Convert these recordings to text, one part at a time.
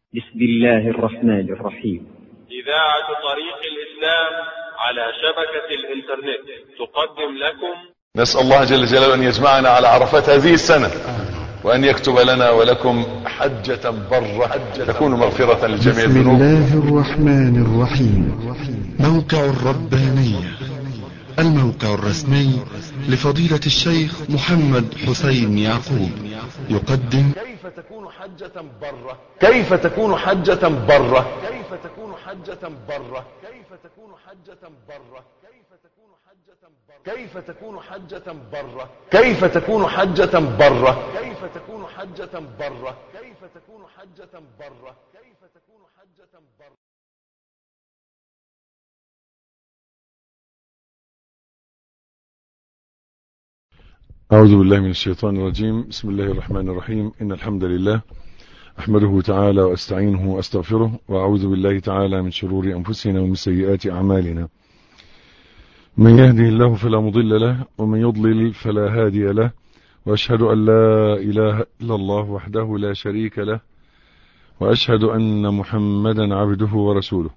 بسم الله الرحمن الرحيم. إذاعة طريق الإسلام على شبكة الإنترنت تقدم لكم. نسأل الله جل جلاله أن يجمعنا على عرفات هذه السنة، وأن يكتب لنا ولكم حجة برة تكون مغفرة لجميع الذنوب. بسم الله الرحمن الرحيم. موقع الربانية، الموقع الرسمي لفضيلة الشيخ محمد حسين يعقوب، يقدم كيف تكون حجة برة، كيف تكون حجة برة، كيف تكون حجة برة، كيف تكون حجة برة، كيف تكون حجة برة، كيف تكون حجة برة، كيف تكون حجة برة، كيف تكون حجة برة، كيف تكون حجة برة، كيف تكون حجة برة. أعوذ بالله من الشيطان الرجيم. بسم الله الرحمن الرحيم. إن الحمد لله أحمده تعالى وأستعينه وأستغفره، وأعوذ بالله تعالى من شرور أنفسنا ومن سيئات أعمالنا. من يهده الله فلا مضل له، ومن يضلل فلا هادي له، وأشهد أن لا إله إلا الله وحده لا شريك له، وأشهد أن محمدا عبده ورسوله.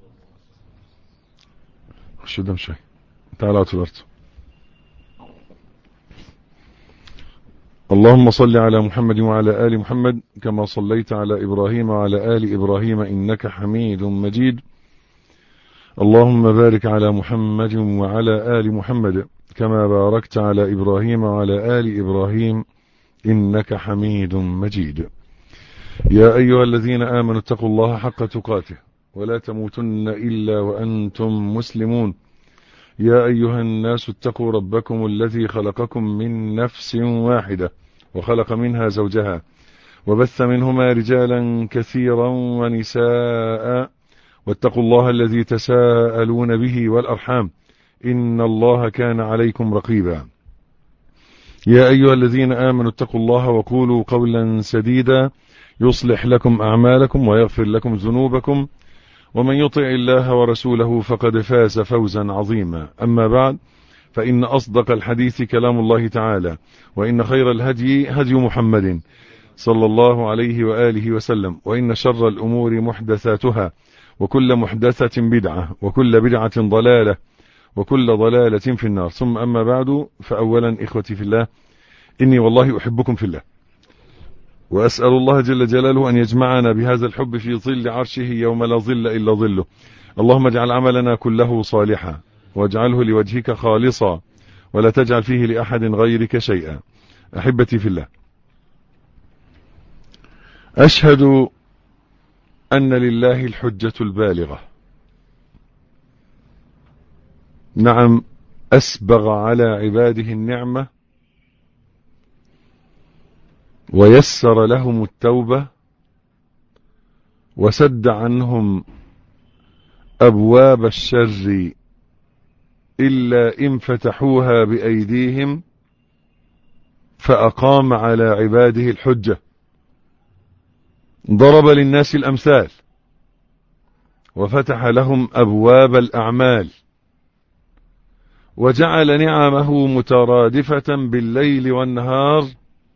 خش قدام شوي، تعالى على الأرض. اللهم صل على محمد وعلى آل محمد كما صليت على إبراهيم وعلى آل إبراهيم إنك حميد مجيد. اللهم بارك على محمد وعلى آل محمد كما باركت على إبراهيم وعلى آل إبراهيم إنك حميد مجيد. يا أيها الذين آمنوا اتقوا الله حق تقاته ولا تموتن إلا وأنتم مسلمون. يا أيها الناس اتقوا ربكم الذي خلقكم من نفس واحدة وخلق منها زوجها وبث منهما رجالا كثيرا ونساء، واتقوا الله الذي تساءلون به والأرحام إن الله كان عليكم رقيبا. يا أيها الذين آمنوا اتقوا الله وقولوا قولا سديدا يصلح لكم أعمالكم ويغفر لكم ذنوبكم، ومن يطع الله ورسوله فقد فاز فوزا عظيما. أما بعد، فإن أصدق الحديث كلام الله تعالى، وإن خير الهدي هدي محمد صلى الله عليه وآله وسلم، وإن شر الأمور محدثاتها، وكل محدثة بدعة، وكل بدعة ضلالة، وكل ضلالة في النار. ثم أما بعد، فأولا إخوتي في الله، إني والله أحبكم في الله، وأسأل الله جل جلاله أن يجمعنا بهذا الحب في ظل عرشه يوم لا ظل إلا ظله. اللهم اجعل عملنا كله صالحا، واجعله لوجهك خالصا، ولا تجعل فيه لأحد غيرك شيئا. أحبتي في الله، أشهد أن لله الحجة البالغة. نعم، أسبغ على عباده النعمة ويسر لهم التوبة، وسد عنهم أبواب الشر إلا إن فتحوها بأيديهم، فأقام على عباده الحجة. ضرب للناس الأمثال، وفتح لهم أبواب الأعمال، وجعل نعمه مترادفة بالليل والنهار.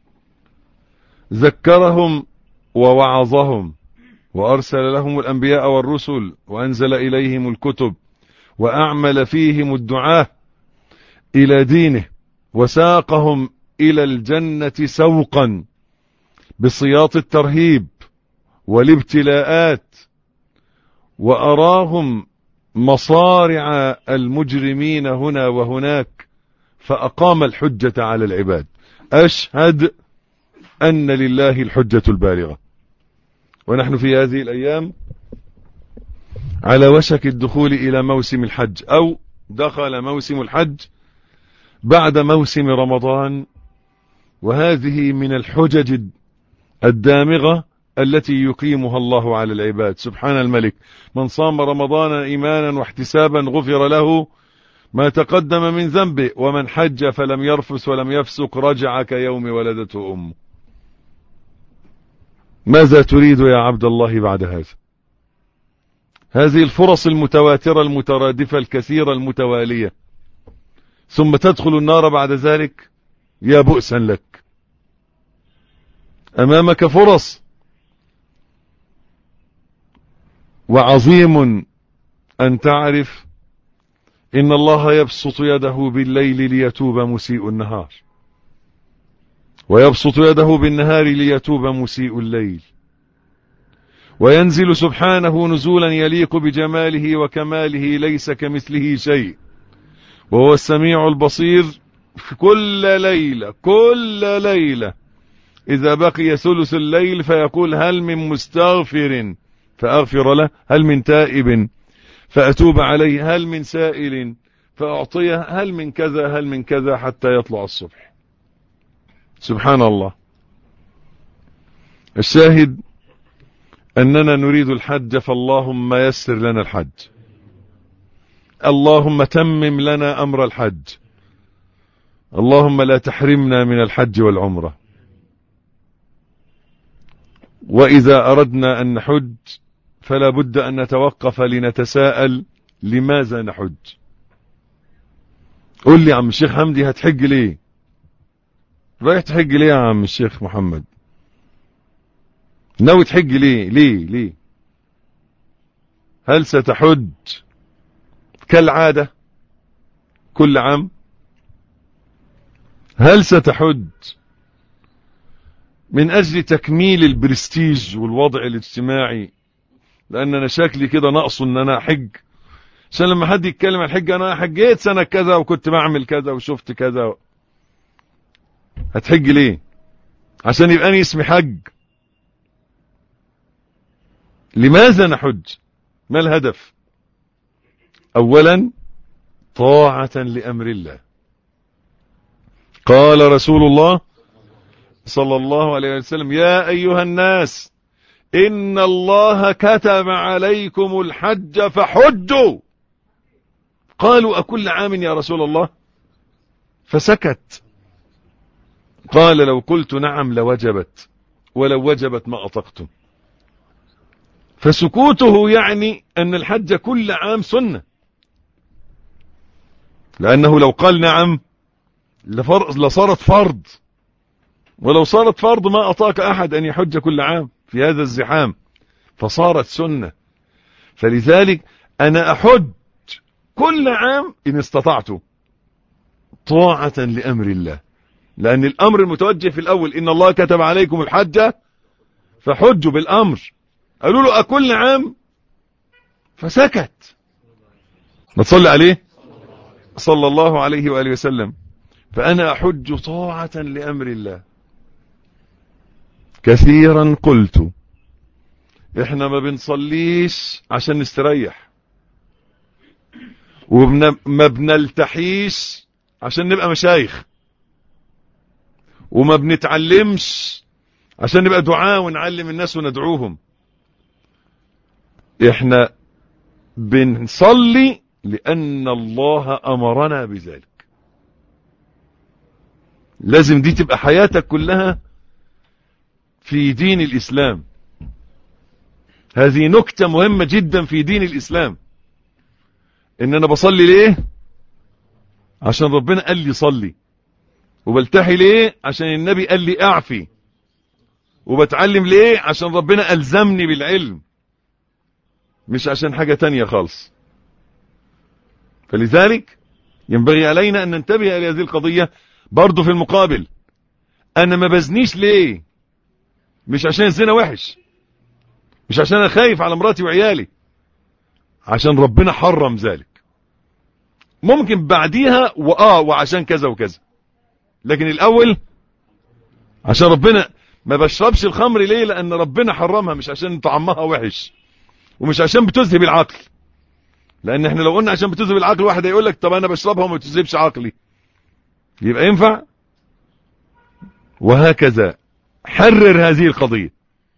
ذكرهم ووعظهم، وأرسل لهم الأنبياء والرسل، وأنزل إليهم الكتب، وأعمل فيهم الدعاة إلى دينه، وساقهم إلى الجنة سوقا بسياط الترهيب والابتلاءات، وأراهم مصارع المجرمين هنا وهناك، فأقام الحجة على العباد. أشهد أن لله الحجة البالغة. ونحن في هذه الأيام على وشك الدخول إلى موسم الحج، أو دخل موسم الحج بعد موسم رمضان، وهذه من الحجج الدامغة التي يقيمها الله على العباد. سبحان الملك، من صام رمضان إيمانا واحتسابا غفر له ما تقدم من ذنبه، ومن حج فلم يرفث ولم يفسق رجع كيوم ولدته أمه. ماذا تريد يا عبد الله بعد هذا؟ هذه الفرص المتواترة المترادفة الكثيرة المتوالية، ثم تدخل النار بعد ذلك؟ يا بؤسا لك. أمامك فرص وعظيم أن تعرف إن الله يبسط يده بالليل ليتوب مسيء النهار، ويبسط يده بالنهار ليتوب مسيء الليل، وينزل سبحانه نزولا يليق بجماله وكماله ليس كمثله شيء، وهو السميع البصير. في كل ليلة إذا بقي ثلث الليل فيقول هل من مستغفر فأغفر له، هل من تائب فأتوب عليه، هل من سائل فأعطيه، هل من كذا هل من كذا، حتى يطلع الصبح. سبحان الله. الشاهد أننا نريد الحج، فاللهم يسر لنا الحج، اللهم تمم لنا أمر الحج، اللهم لا تحرمنا من الحج والعمرة. وإذا أردنا أن نحج فلا بد أن نتوقف لنتساءل لماذا نحج. قل لي عم الشيخ حمدي هتحج ليه؟ رايح تحج ليه يا عم الشيخ محمد؟ ناوي تحج ليه؟ هل ستحج كالعادة كل عام؟ هل ستحج من أجل تكميل البرستيج والوضع الاجتماعي، لأن أنا شكلي كده نقص أن أنا أحج، عشان لما حد يتكلم عن الحج أنا حجيت سنة كذا وكنت بعمل كذا وشفت كذا؟ هتحج ليه؟ عشان يبقى أنا اسمي حج؟ لماذا نحج؟ ما الهدف؟ أولا طاعة لأمر الله. قال رسول الله صلى الله عليه وسلم يا أيها الناس إن الله كتب عليكم الحج فحجوا. قالوا أكل عام يا رسول الله؟ فسكت. قال لو قلت نعم لوجبت، ولو وجبت ما أطقتم. فسكوته يعني أن الحج كل عام سنة، لأنه لو قال نعم لصارت فرض، ولو صارت فرض ما أطاق أحد أن يحج كل عام في هذا الزحام، فصارت سنة. فلذلك أنا أحج كل عام إن استطعت، طاعة لأمر الله، لأن الأمر المتوجه في الأول إن الله كتب عليكم الحج فحجوا بالأمر. قالوا له أكل عام؟ فسكت. ما تصلي عليه صلى الله عليه وآله وسلم. فأنا أحج طاعة لأمر الله. كثيرا قلت إحنا ما بنصليش عشان نستريح، وما بنلتحيش عشان نبقى مشايخ، وما بنتعلمش عشان نبقى دعاء ونعلم الناس وندعوهم. احنا بنصلي لأن الله أمرنا بذلك. لازم دي تبقى حياتك كلها في دين الإسلام. هذه نكتة مهمة جدا في دين الإسلام، إن أنا بصلي ليه؟ عشان ربنا قال لي صلي. وبلتحي ليه؟ عشان النبي قال لي أعفي. وبتعلم ليه؟ عشان ربنا ألزمني بالعلم، مش عشان حاجة تانية خالص. فلذلك ينبغي علينا أن ننتبه إلى هذه القضية. برضو في المقابل أنا ما بزنيش ليه؟ مش عشان الزنا وحش، مش عشان أنا خايف على مراتي وعيالي، عشان ربنا حرم ذلك. ممكن بعديها وعشان كذا وكذا، لكن الأول عشان ربنا. ما بشربش الخمر ليه؟ لأن ربنا حرمها، مش عشان طعمها وحش، ومش عشان بتذهب العقل. لأن احنا لو قلنا عشان بتذهب العقل، واحد هيقول لك طب أنا بشربها وما بتذهبش عقلي، يبقى ينفع؟ وهكذا حرر هذه القضية،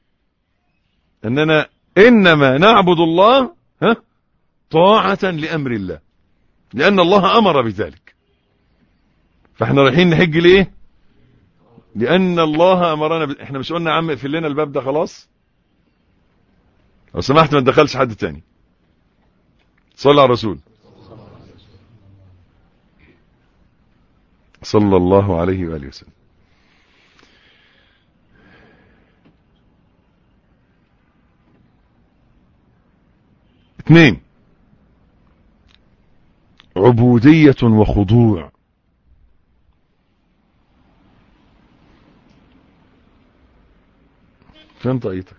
أننا إنما نعبد الله طاعة لأمر الله، لأن الله أمر بذلك. فاحنا رايحين نحج ليه؟ لأن الله أمرنا احنا مش قلنا يا عم اقفل لنا الباب ده خلاص؟ لو سمحت ما تدخلش حد تاني. صلى على الرسول صلى الله عليه وآله وسلم. 2 عبودية وخضوع. فين طاقتك؟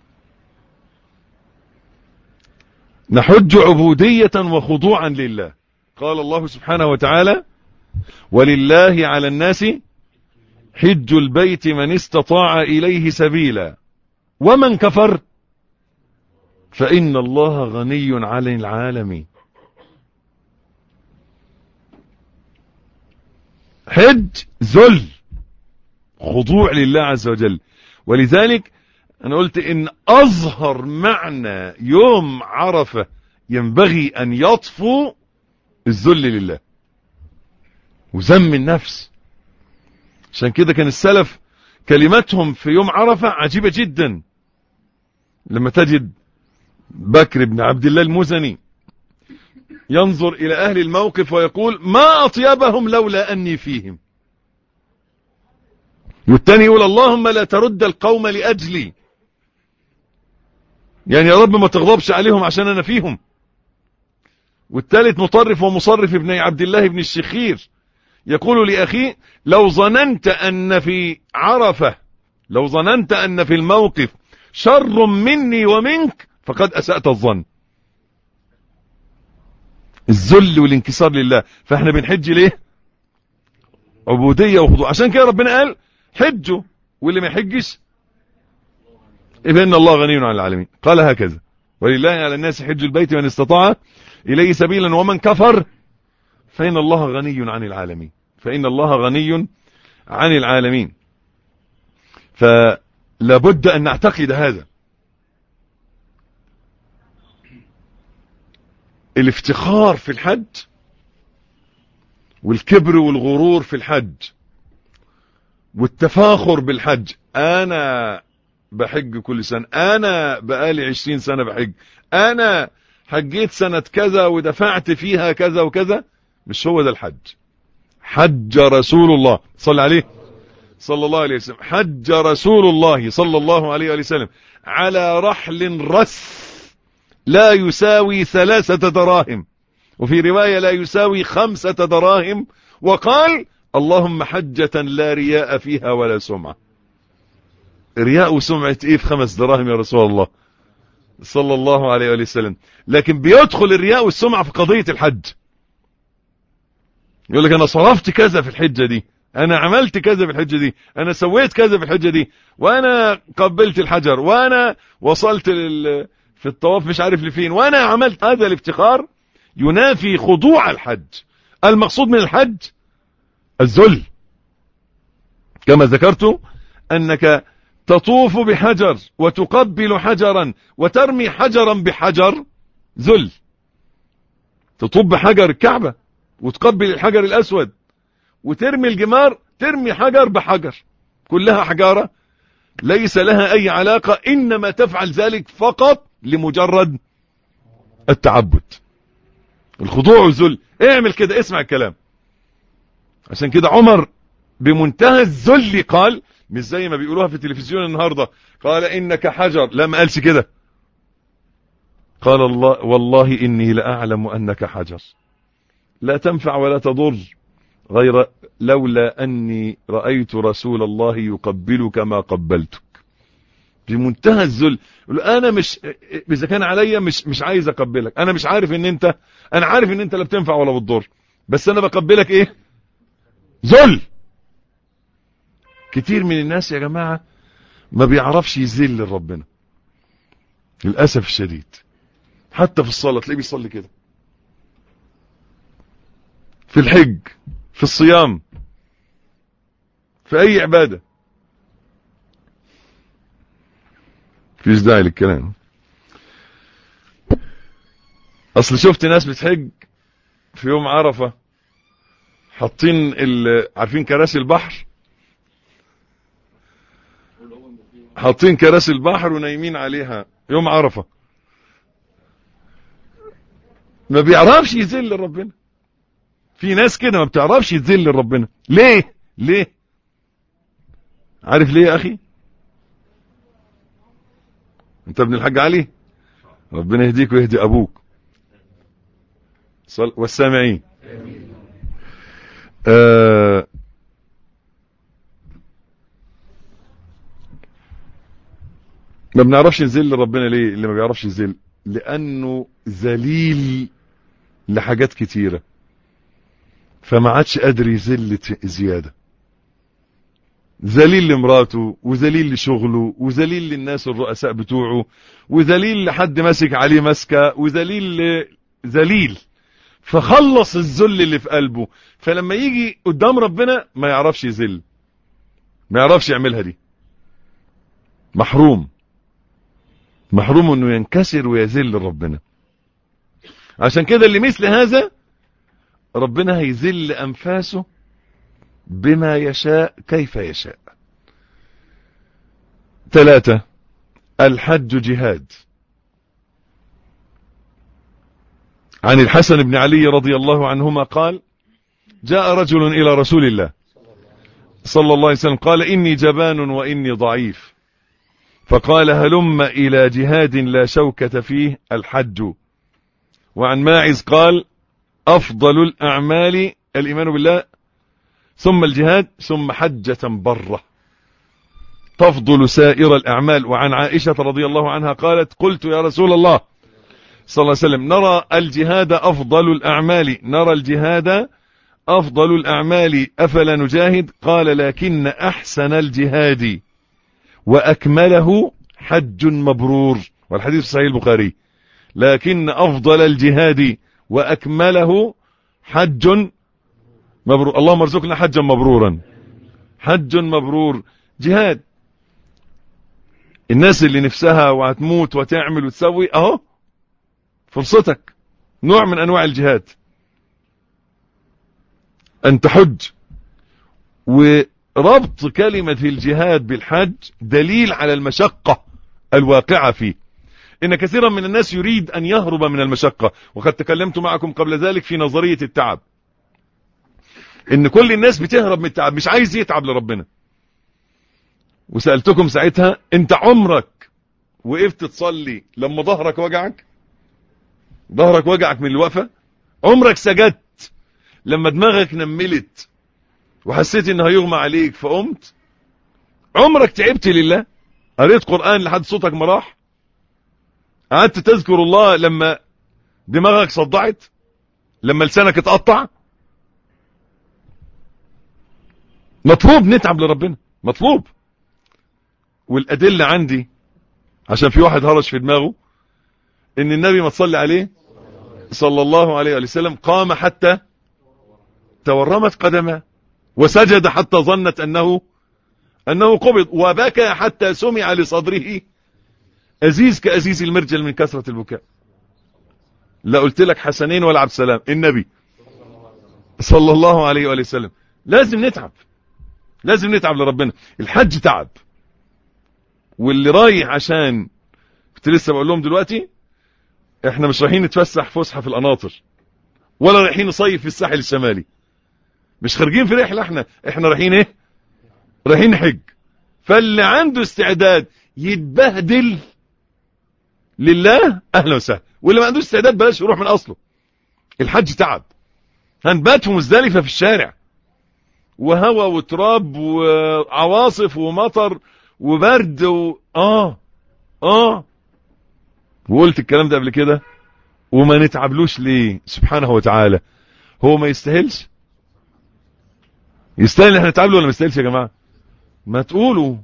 نحج عبودية وخضوعا لله. قال الله سبحانه وتعالى: ولله على الناس حج البيت من استطاع إليه سبيلا ومن كفر فإن الله غني عن العالمين. حج ذل، خضوع لله عز وجل. ولذلك أنا قلت إن أظهر معنى يوم عرفة ينبغي أن يطفو الذل لله وذم النفس. عشان كده كان السلف كلماتهم في يوم عرفة عجيبة جدا. لما تجد بكر بن عبد الله المزني ينظر إلى أهل الموقف ويقول: ما أطيبهم لولا أني فيهم. والتاني يقول: اللهم لا ترد القوم لأجلي، يعني يا رب ما تغضبش عليهم عشان أنا فيهم. والثالث مطرف ومصرف ابن عبد الله بن الشخير يقول لأخيه: لو ظننت أن في عرفة، لو ظننت أن في الموقف شر مني ومنك فقد أسأت الظن. الذل والانكسار لله. فاحنا بنحج ليه؟ عبودية وخضوع. عشان كده ربنا قال: حجوا، واللي ما يحجش إن الله غني عن العالمين. قال هكذا: ولله على الناس حج البيت من استطاع إليه سبيلا ومن كفر فإن الله غني عن العالمين. فإن الله غني عن العالمين. فلابد أن نعتقد هذا. الافتخار في الحج والكبر والغرور في الحج والتفاخر بالحج، أنا بحج كل سنة، أنا بقالي 20 سنة بحج، أنا حجيت سنة كذا ودفعت فيها كذا وكذا. مش هو ده الحج. حج رسول الله صلى عليه صلى الله عليه وسلم، حج رسول الله صلى الله عليه وسلم على رحل رث لا يساوي 3 دراهم، وفي رواية لا يساوي 5 دراهم، وقال: اللهم حجة لا رياء فيها ولا سمعة. رياء وسمعة ايه في 5 دراهم يا رسول الله صلى الله عليه وسلم؟ لكن بيدخل الرياء والسمعة في قضية الحج. يقول لك: انا صرفت كذا في الحجة دي، انا عملت كذا في الحجة دي، انا سويت كذا في الحجة دي، وانا قبلت الحجر، وانا وصلت في الطواف مش عارف لفين، وانا عملت. هذا الافتخار ينافي خضوع الحج. المقصود من الحج الذل. كما ذكرت انك تطوف بحجر وتقبل حجرا وترمي حجرا بحجر، ذل. تطوف بحجر الكعبة وتقبل الحجر الأسود، وترمي الجمار، ترمي حجر بحجر، كلها حجارة ليس لها أي علاقة، إنما تفعل ذلك فقط لمجرد التعبد. الخضوع والذل. اعمل كده، اسمع الكلام. عشان كده عمر بمنتهى الذل قال، مش زي ما بيقولوها في التلفزيون النهاردة، قال: إنك حجر. لا، ما قالش كده. قال: الله والله إني لأعلم أنك حجر لا تنفع ولا تضر، غير لولا أني رأيت رسول الله يقبلك ما قبلتك. بمنتهى الذل. أنا مش، إذا كان عليا مش عايز أقبلك، أنا مش عارف إن أنت، أنا عارف إن أنت لا بتنفع ولا بتضر، بس أنا بقبلك إيه؟ ذل. كتير من الناس يا جماعة ما بيعرفش يذل لربنا للأسف الشديد. حتى في الصلاة تلاقيه بيصلي كده، في الحج، في الصيام، في أي عبادة. فيش داعي للكلام. أصل شفت ناس بتحج في يوم عرفة حاطين عارفين كراسي البحر، حاطين كراسي البحر ونايمين عليها يوم عرفة. ما بيعرفش يذل لربنا. في ناس كده ما بتعرفش تذل لربنا. ليه؟ عارف ليه يا اخي؟ انت ابن الحاج علي، ربنا يهديك ويهدي ابوك. والسامعين. ما بنعرفش نذل ربنا ليه؟ اللي ما بيعرفش يذل لانه ذليل لحاجات كتيرة، فما عادش قادر يذل زيادة. ذليل لمراته، وذليل لشغله، وذليل للناس الرؤساء بتوعه، وذليل لحد ماسك عليه مسكة، ذليل. فخلص الذل اللي في قلبه، فلما يجي قدام ربنا ما يعرفش يذل، ما يعرفش يعملها دي. محروم انه ينكسر ويذل ربنا. عشان كده اللي مثل هذا ربنا هيذل انفاسه بما يشاء كيف يشاء. 3. الحج جهاد. عن الحسن بن علي رضي الله عنهما قال: جاء رجل إلى رسول الله صلى الله عليه وسلم قال: إني جبان وإني ضعيف، فقال: هلم إلى جهاد لا شوكة فيه، الحج. وعن ماعز قال: أفضل الأعمال الإيمان بالله، ثم الجهاد، ثم حجة برة تفضل سائر الأعمال. وعن عائشة رضي الله عنها قالت: قلت يا رسول الله صلى الله عليه وسلم: نرى الجهاد أفضل الأعمال أفلا نجاهد؟ قال: لكن أحسن الجهاد وأكمله حج مبرور. والحديث صحيح البخاري. لكن أفضل الجهاد وأكمله حج مبرور. اللهم ارزقنا حجا مبرورا. حج مبرور جهاد. الناس اللي نفسها وهتموت وتعمل وتسوي، اهو فرصتك، نوع من انواع الجهاد ان تحج. وربط كلمة الجهاد بالحج دليل على المشقة الواقعة فيه. ان كثيرا من الناس يريد ان يهرب من المشقة، وقد تكلمت معكم قبل ذلك في نظرية التعب، ان كل الناس بتهرب من التعب، مش عايز يتعب لربنا. وسألتكم ساعتها: انت عمرك وقفت تصلي لما ظهرك وجعك من الوقفة؟ عمرك سجدت لما دماغك نملت وحسيت انه هيغمى عليك فقمت؟ عمرك تعبت لله؟ قريت قرآن لحد صوتك ما راح؟ قعدت تذكر الله لما دماغك صدعت؟ لما لسانك اتقطع؟ مطلوب نتعب لربنا، مطلوب. والأدلة عندي، عشان في واحد هرش في دماغه، ان النبي ما تصلي عليه صلى الله عليه وسلم قام حتى تورمت قدمه، وسجد حتى ظنت انه قبض، وبكى حتى سمع لصدره أزيز كأزيز المرجل من كثرة البكاء. لا قلت لك حسنين ولا عبد السلام، النبي صلى الله عليه وسلم. لازم نتعب لربنا. الحج تعب. واللي رايح، عشان كنت لسه بقول لهم دلوقتي، احنا مش رايحين نتفسح فسحه في القناطر، ولا رايحين نصيف في الساحل الشمالي، مش خارجين في رحله. احنا رايحين ايه؟ رايحين نحج. فاللي عنده استعداد يتبهدل لله اهلا وسهلا، واللي ما عندوش استعداد بلاش يروح من اصله. الحج تعب. هنبات في مزدلفه في الشارع، وهوا وتراب وعواصف ومطر وبرد وقلت الكلام ده قبل كده. وما نتعبلوش ليه؟ سبحانه وتعالى. هو ما يستاهلش؟ يستاهل احنا نتعبله ولا ما يستاهلش يا جماعه؟ ما تقولوا.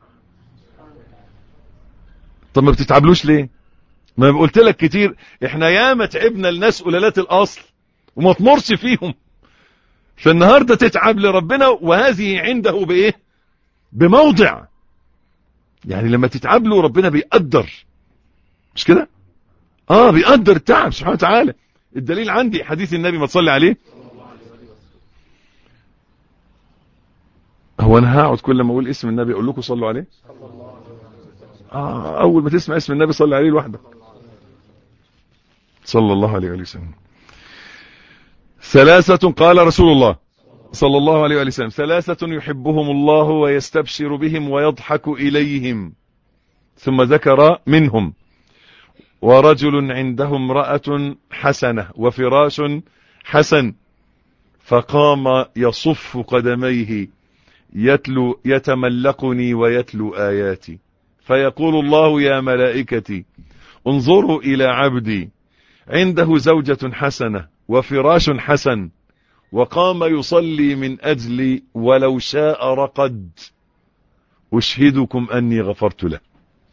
طب ما بتتعبلوش ليه؟ ما قلت لك كتير، احنا ياما تعبنا الناس قلالات الاصل وما تمرش فيهم. فالنهارده تتعب لربنا، وهذه عنده بايه؟ بموضع. يعني لما تتعب له ربنا بيقدر، مش كده؟ بيقدر التعب سبحانه وتعالى. الدليل عندي حديث النبي ما تصلي عليه. هو انا هقعد كل ما اقول اسم النبي اقول لكم صلوا عليه؟ اول ما تسمع اسم النبي صلي عليه لوحدك. صلى الله عليه وسلم. 3 قال رسول الله صلى الله عليه وسلم: 3 يحبهم الله ويستبشر بهم ويضحك إليهم. ثم ذكر منهم: ورجل عنده امرأة حسنة وفراش حسن، فقام يصف قدميه يتملقني ويتلو آياتي، فيقول الله يا ملائكتي انظروا إلى عبدي عنده زوجة حسنة وفراش حسن، وقام يصلي من أجلي ولو شاء رقد، أشهدكم أني غفرت له.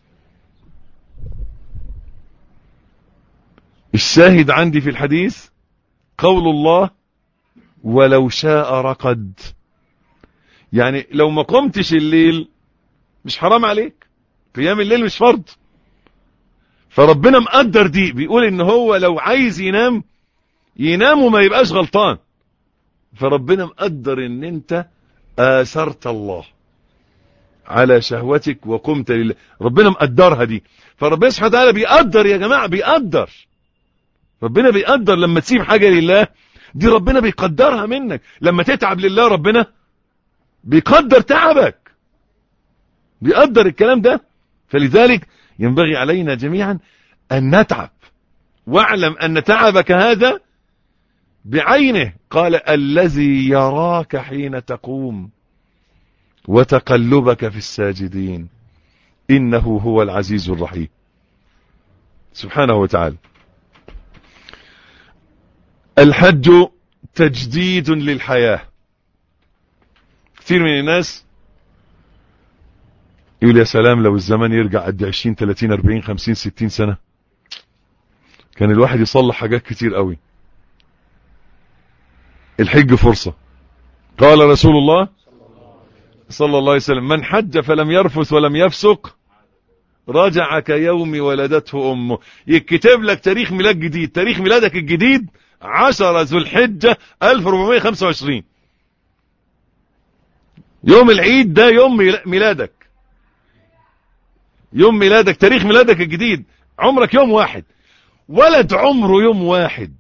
الشاهد عندي في الحديث قول الله ولو شاء رقد، يعني لو ما قمتش الليل مش حرام عليك، قيام الليل مش فرض، فربنا مقدر دي، بيقول ان هو لو عايز ينام وما يبقاش غلطان، فربنا مقدر ان انت آثرت الله على شهوتك وقمت لله، ربنا مقدرها دي. فربنا سبحانه وتعالى بيقدر يا جماعة، بيقدر، ربنا بيقدر لما تسيب حاجة لله دي، ربنا بيقدرها منك. لما تتعب لله ربنا بيقدر تعبك، بيقدر الكلام ده. فلذلك ينبغي علينا جميعا أن نتعب، واعلم أن تعبك هذا بعينه. قال الذي يراك حين تقوم وتقلبك في الساجدين إنه هو العزيز الرحيم سبحانه وتعالى. الحج تجديد للحياة. كثير من الناس يقول يا سلام لو الزمن يرجع قد 20 30 40 50 60 سنة كان الواحد يصلح حاجات كتير قوي. الحج فرصة. قال رسول الله صلى الله عليه وسلم من حج فلم يرفث ولم يفسق رجع كيوم ولدته أمه. يكتب لك تاريخ ميلاد جديد، تاريخ ميلادك الجديد 10 ذو الحجة 1425، يوم العيد ده يوم ميلادك، يوم ميلادك، تاريخ ميلادك الجديد. عمرك يوم واحد، ولد عمره يوم واحد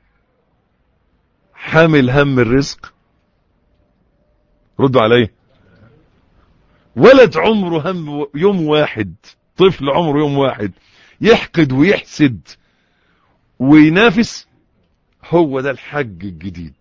حامل هم الرزق. ردوا عليه. ولد عمره هم يوم واحد، طفل عمره يوم واحد يحقد ويحسد وينافس، هو ده الحج الجديد.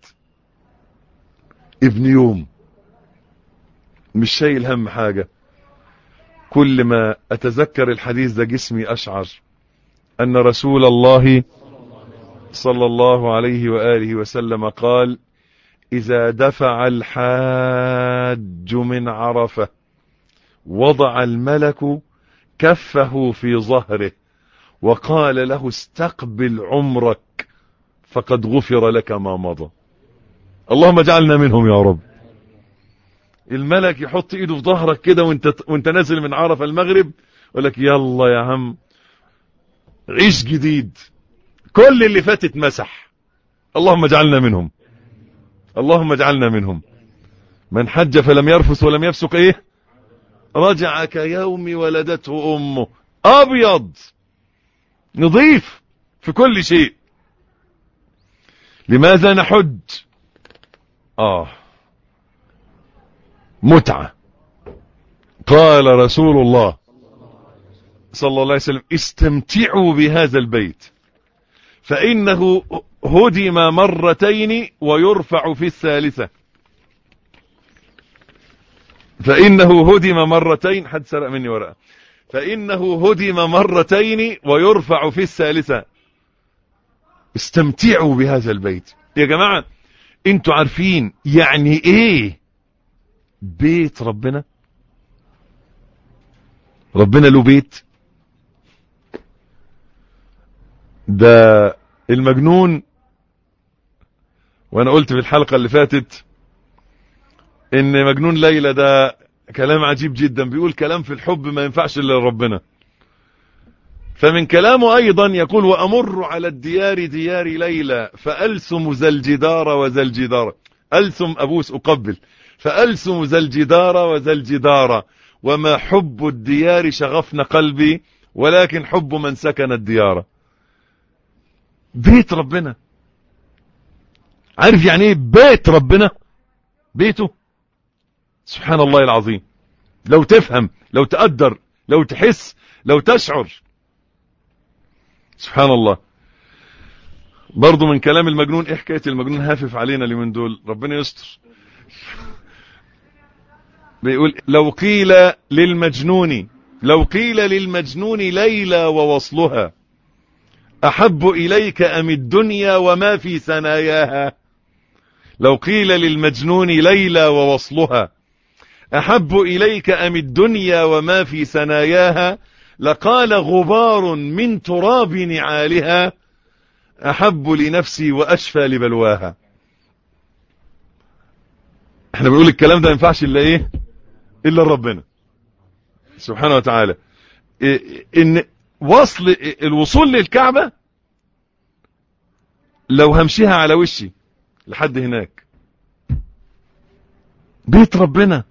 ابن يوم مش شايل هم حاجة. كل ما أتذكر الحديث ده جسمي أشعر أن رسول الله صلى الله عليه وآله وسلم قال إذا دفع الحاج من عرفة وضع الملك كفه في ظهره وقال له استقبل عمرك فقد غفر لك ما مضى. اللهم اجعلنا منهم يا رب. الملك يحط ايده في ظهرك كده وانت نازل من عرفة المغرب يقول لك يلا يا عم عيش جديد، كل اللي فاتت مسح. اللهم اجعلنا منهم، اللهم اجعلنا منهم. من حج فلم يرفث ولم يفسق ايه رجع كيوم ولدته امه، ابيض نظيف في كل شيء. لماذا نحج؟ متعة. قال رسول الله صلى الله عليه وسلم استمتعوا بهذا البيت فإنه هدم مرتين ويرفع في الثالثة. فإنه هدم مرتين، حد سرق مني ورقة. فإنه هدم مرتين ويرفع في الثالثة. استمتعوا بهذا البيت. يا جماعة انتوا عارفين يعني ايه بيت ربنا؟ ربنا له بيت. ده المجنون، وانا قلت في الحلقة اللي فاتت ان مجنون ليلى ده كلام عجيب جدا، بيقول كلام في الحب ما ينفعش الا لربنا. فمن كلامه ايضا يقول وامر على الديار ديار ليلى فالسم ذا الجدار وذا الجدار، السم ابوس اقبل، فالسم ذا الجدار وذا الجدار وما حب الديار شغفنا قلبي ولكن حب من سكن الديار. بيت ربنا. عارف يعني ايه بيت ربنا؟ بيته سبحان الله العظيم. لو تفهم، لو تقدر، لو تحس، لو تشعر. سبحان الله. برضو من كلام المجنون، ايه حكاية المجنون هافف علينا اليومين دول، ربنا يستر. بيقول لو قيل للمجنون ليلى ووصلها أحب إليك أم الدنيا وما في ثناياها. لو قيل للمجنون ليلى ووصلها أحب إليك أم الدنيا وما في ثناياها لقال غبار من تراب نعالها أحب لنفسي وأشفى لبلواها. احنا بنقول الكلام ده ما ينفعش إلا إيه؟ إلا ربنا سبحانه وتعالى. إن الوصول للكعبة لو همشيها على وشي لحد هناك، بيت ربنا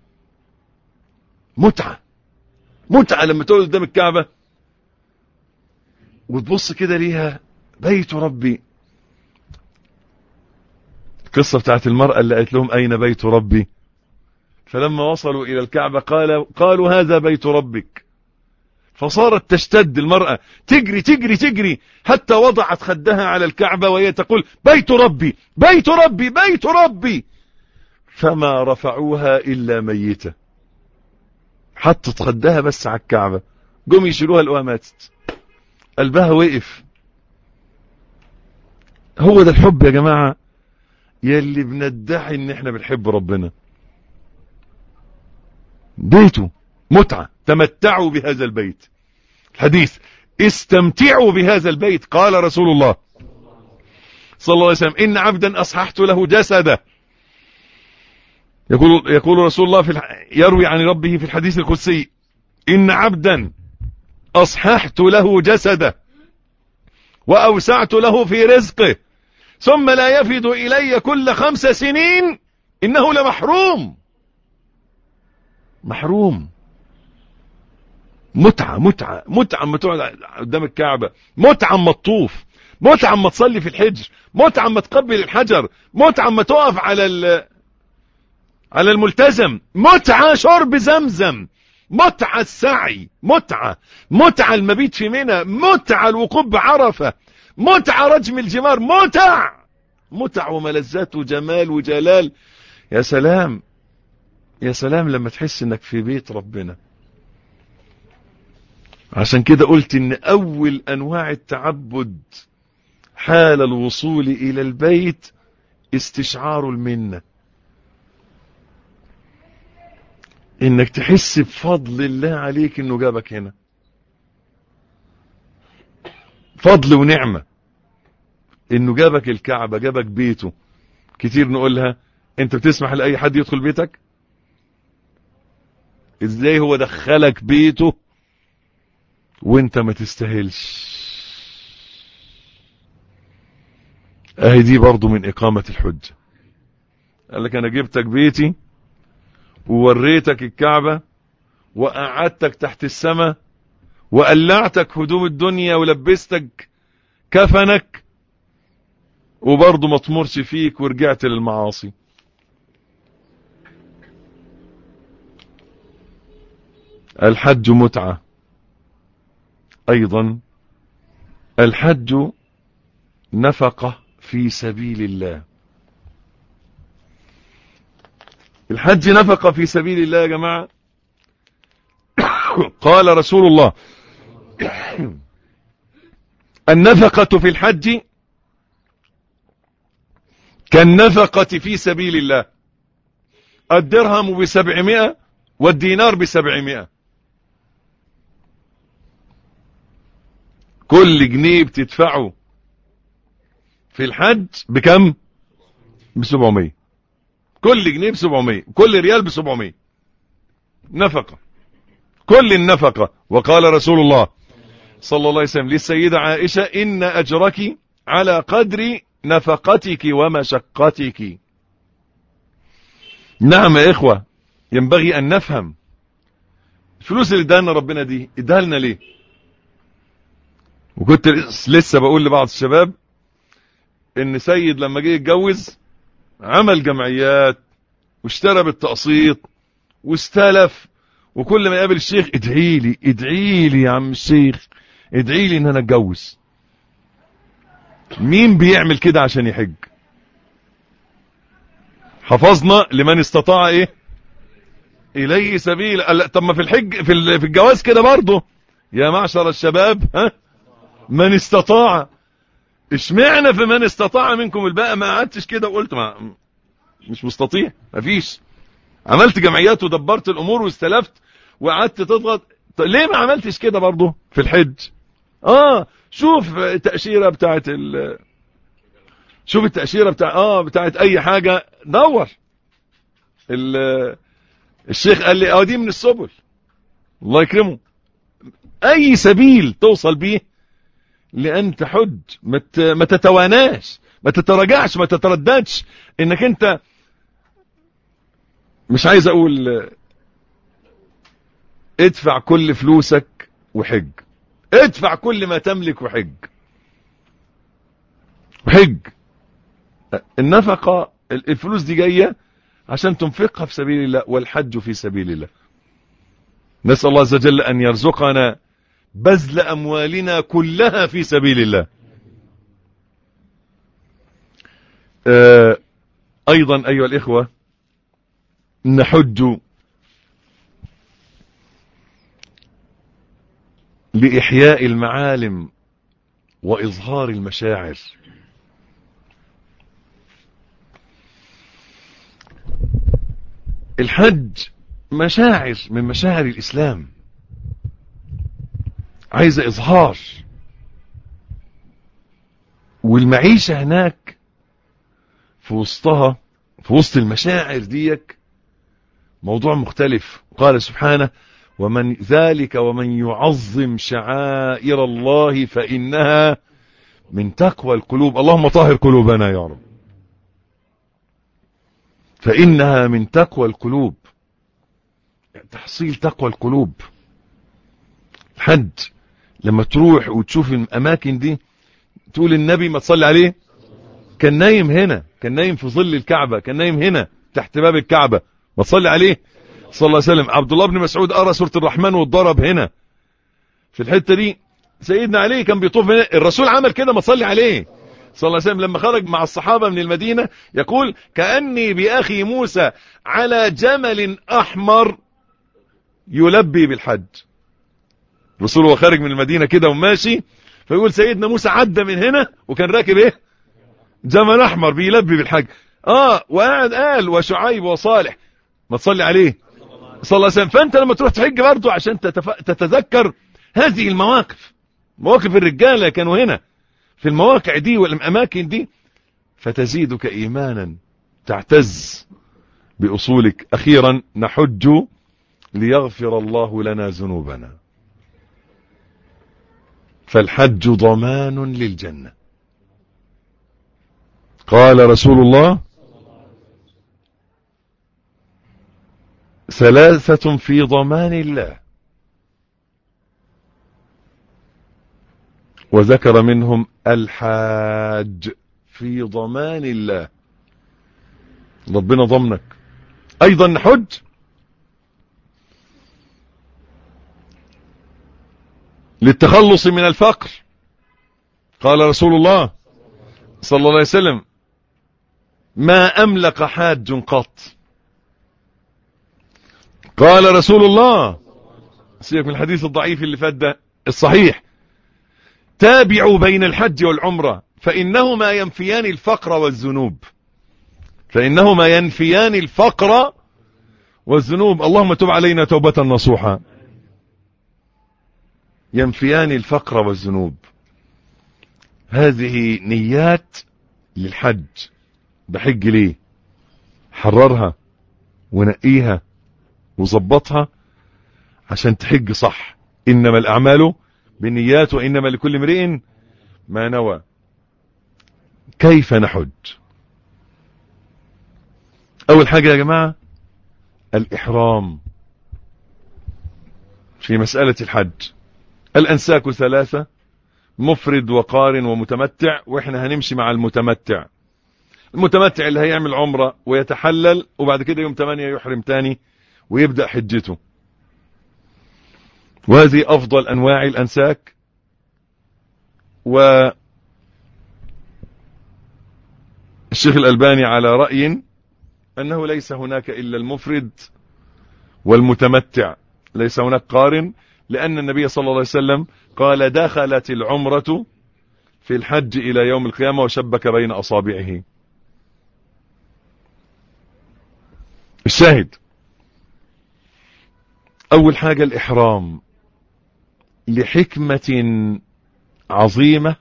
متعة لما تقعد قدام الكعبة وتبص كده ليها، بيت ربي. القصة بتاعت المرأة اللي قالت لهم أين بيت ربي، فلما وصلوا إلى الكعبة قالوا هذا بيت ربك، فصارت تشتد المرأة تجري تجري تجري حتى وضعت خدها على الكعبة وهي تقول بيت ربي بيت ربي بيت ربي، فما رفعوها إلا ميتة. حطت خدها بس على الكعبة، قوم يشيلوها لقوها ماتت، قلبها وقف. هو ده الحب يا جماعة يلي بندعي ان احنا بنحب ربنا. بيته متعة، تمتعوا بهذا البيت. الحديث استمتعوا بهذا البيت. قال رسول الله صلى الله عليه وسلم إن عبدا أصححت له جسده. يقول رسول الله يروي عن ربه في الحديث القدسي إن عبدا أصححت له جسده وأوسعت له في رزقه ثم لا يفد إلي كل 5 سنين إنه لمحروم. محروم. متعة اما تقعد قدام الكعبة، متعة اما تطوف، متعة اما تصلي في الحجر، متعة اما تقبل الحجر، متعة اما تقف على الملتزم، متعة شرب زمزم، متعة السعي، متعة المبيت في منى، متعة الوقوف بعرفة، متعة رجم الجمار، متع وملذات وجمال وجلال. يا سلام يا سلام لما تحس انك في بيت ربنا. عشان كده قلت ان اول انواع التعبد حال الوصول الى البيت استشعار المنة، انك تحس بفضل الله عليك انه جابك هنا، فضل ونعمة انه جابك الكعبة، جابك بيته. كتير نقولها انت بتسمح لأي حد يدخل بيتك؟ ازاي هو دخلك بيته وانت ما تستاهلش؟ اهي دي برضو من اقامة الحجة. قال لك انا جبتك بيتي ووريتك الكعبة وقعدتك تحت السماء وقلعتك هدوم الدنيا ولبستك كفنك وبرضو ما تمرش فيك ورجعت للمعاصي. الحج متعة ايضا. الحج نفقة في سبيل الله. الحج نفقة في سبيل الله يا جماعة. قال رسول الله النفقة في الحج كالنفقة في سبيل الله. الدرهم ب700 والدينار ب700. كل جنيه بتدفعه في الحج بكم؟ ب700. كل جنيه ب700، كل ريال ب700 نفقة، كل النفقة. وقال رسول الله صلى الله عليه وسلم للسيدة عائشة إن أجرك على قدر نفقتك ومشقتك. نعم يا إخوة، ينبغي أن نفهم الفلوس اللي ادالنا ربنا دي ادالنا لنا ليه. وكنت لسه بقول لبعض الشباب ان سيد لما جه يتجوز عمل جمعيات واشترى بالتقسيط واستلف، وكل ما يقابل الشيخ ادعي لي يا عم الشيخ، ادعي لي ان انا اتجوز. مين بيعمل كده عشان يحج؟ حفظنا لمن استطاع ايه اليه سبيل. طب ما في الحج في الجواز كده برضه، يا معشر الشباب ها من استطاع. اشمعنى في من استطاع منكم الباء ما قعدتش كده وقلت مش مستطيع؟ مفيش. عملت جمعيات ودبرت الامور واستلفت وقعدت تضغط. ليه ما عملتش كده برضه في الحج؟ شوف التأشيرة بتاعت شوف التأشيرة بتاعت اي حاجة. دور. الشيخ قال لي دي من السبل، الله يكرمه. اي سبيل توصل بيه لان تحج. ما تتواناش، ما تتراجعش، ما تترددش انك انت، مش عايز اقول ادفع كل فلوسك وحج، ادفع كل ما تملك وحج. النفقة الفلوس دي جاية عشان تنفقها في سبيل الله، والحج في سبيل الله. نسأل الله عز وجل أن يرزقنا بذل أموالنا كلها في سبيل الله. أيضا أيها الإخوة، نحج لإحياء المعالم وإظهار المشاعر. الحج مشاعر من مشاعر الإسلام، عايزة إظهار. والمعيشة هناك في وسطها، في وسط المشاعر ديك، موضوع مختلف. قال سبحانه: ومن ذلك ومن يعظم شعائر الله فإنها من تقوى القلوب. اللهم طهر قلوبنا يا رب. فإنها من تقوى القلوب، تحصيل تقوى القلوب. الحج لما تروح وتشوف الأماكن دي تقول النبي ما تصلي عليه كان نايم هنا، كان نايم في ظل الكعبة، كان نايم هنا تحت باب الكعبة، ما تصلي عليه صلى الله عليه وسلم. عبد الله بن مسعود قرأ سورة الرحمن واتضرب هنا في الحتة دي. سيدنا علي كان بيطوف هنا، الرسول عمل كده، ما تصلي عليه صلى الله عليه وسلم. لما خرج مع الصحابة من المدينة يقول: كأني بأخي موسى على جمل أحمر يلبي بالحج. الرسول هو خارج من المدينة كده وماشي، فيقول سيدنا موسى عدى من هنا وكان راكب ايه؟ جمل أحمر بيلبي بالحج. وقاعد قال وشعيب وصالح، ما تصلي عليه صلى الله عليه وسلم. فانت لما تروح تحج برضو عشان تتذكر هذه المواقف، مواقف الرجالة كانوا هنا في المواقع دي والأماكن دي، فتزيدك إيمانا، تعتز بأصولك. أخيرا، نحج ليغفر الله لنا ذنوبنا، فالحج ضمان للجنة. قال رسول الله: ثلاثة في ضمان الله، وذكر منهم الحاج في ضمان الله. ربنا ضمنك. ايضا نحج للتخلص من الفقر. قال رسول الله صلى الله عليه وسلم: ما املك حاج قط. قال رسول الله، سيبك من الحديث الضعيف اللي فات ده، الصحيح: تابعوا بين الحج والعمرة فإنهما ينفيان الفقر والذنوب. فإنهما ينفيان الفقر والذنوب. اللهم تب علينا توبة نصوحا. ينفيان الفقر والذنوب. هذه نيات للحج. بحج ليه؟ حررها ونقيها وظبطها عشان تحج صح. إنما الأعمال بالنيات وإنما لكل امرئ ما نوى. كيف نحج؟ أول حاجة يا جماعة الإحرام في مسألة الحج. الأنساك ثلاثة: مفرد وقارن ومتمتع، وإحنا هنمشي مع المتمتع. المتمتع اللي هيعمل عمرة ويتحلل وبعد كده يوم 8 يحرم تاني ويبدأ حجته، وهذه أفضل أنواع الأنساك. الشيخ الألباني على رأي أنه ليس هناك إلا المفرد والمتمتع، ليس هناك قارن، لأن النبي صلى الله عليه وسلم قال دخلت العمرة في الحج إلى يوم القيامة وشبك بين أصابعه. الشاهد أول حاجة الإحرام لحكمة عظيمة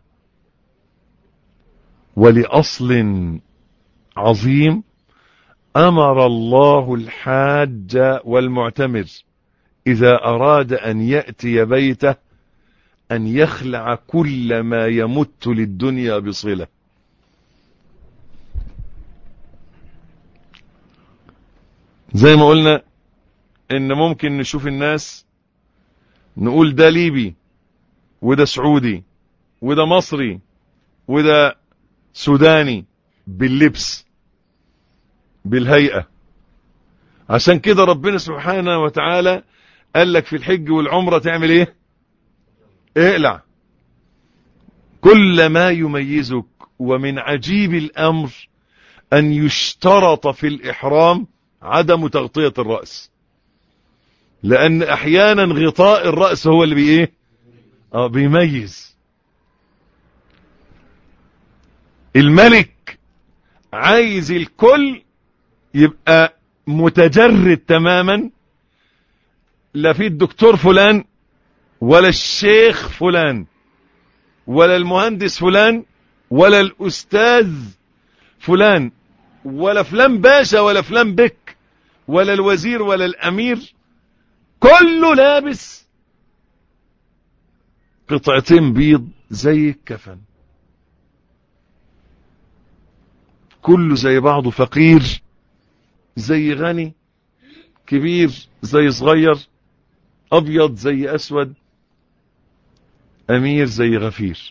ولأصل عظيم. أمر الله الحاج والمعتمر إذا أراد أن يأتي بيته أن يخلع كل ما يمت للدنيا بصلة. زي ما قلنا إن ممكن نشوف الناس نقول ده ليبي وده سعودي وده مصري وده سوداني باللبس بالهيئة. عشان كده ربنا سبحانه وتعالى قال لك في الحج والعمرة تعمل ايه؟ اقلع كل ما يميزك. ومن عجيب الامر ان يشترط في الاحرام عدم تغطية الرأس، لان احيانا غطاء الرأس هو اللي بايه بيميز. الملك عايز الكل يبقى متجرد تماما، لا في الدكتور فلان ولا الشيخ فلان ولا المهندس فلان ولا الأستاذ فلان ولا فلان باشا ولا فلان بك ولا الوزير ولا الأمير، كله لابس قطعتين بيض زي الكفن، كله زي بعضه، فقير زي غني، كبير زي صغير، أبيض زي أسود، أمير زي غفير.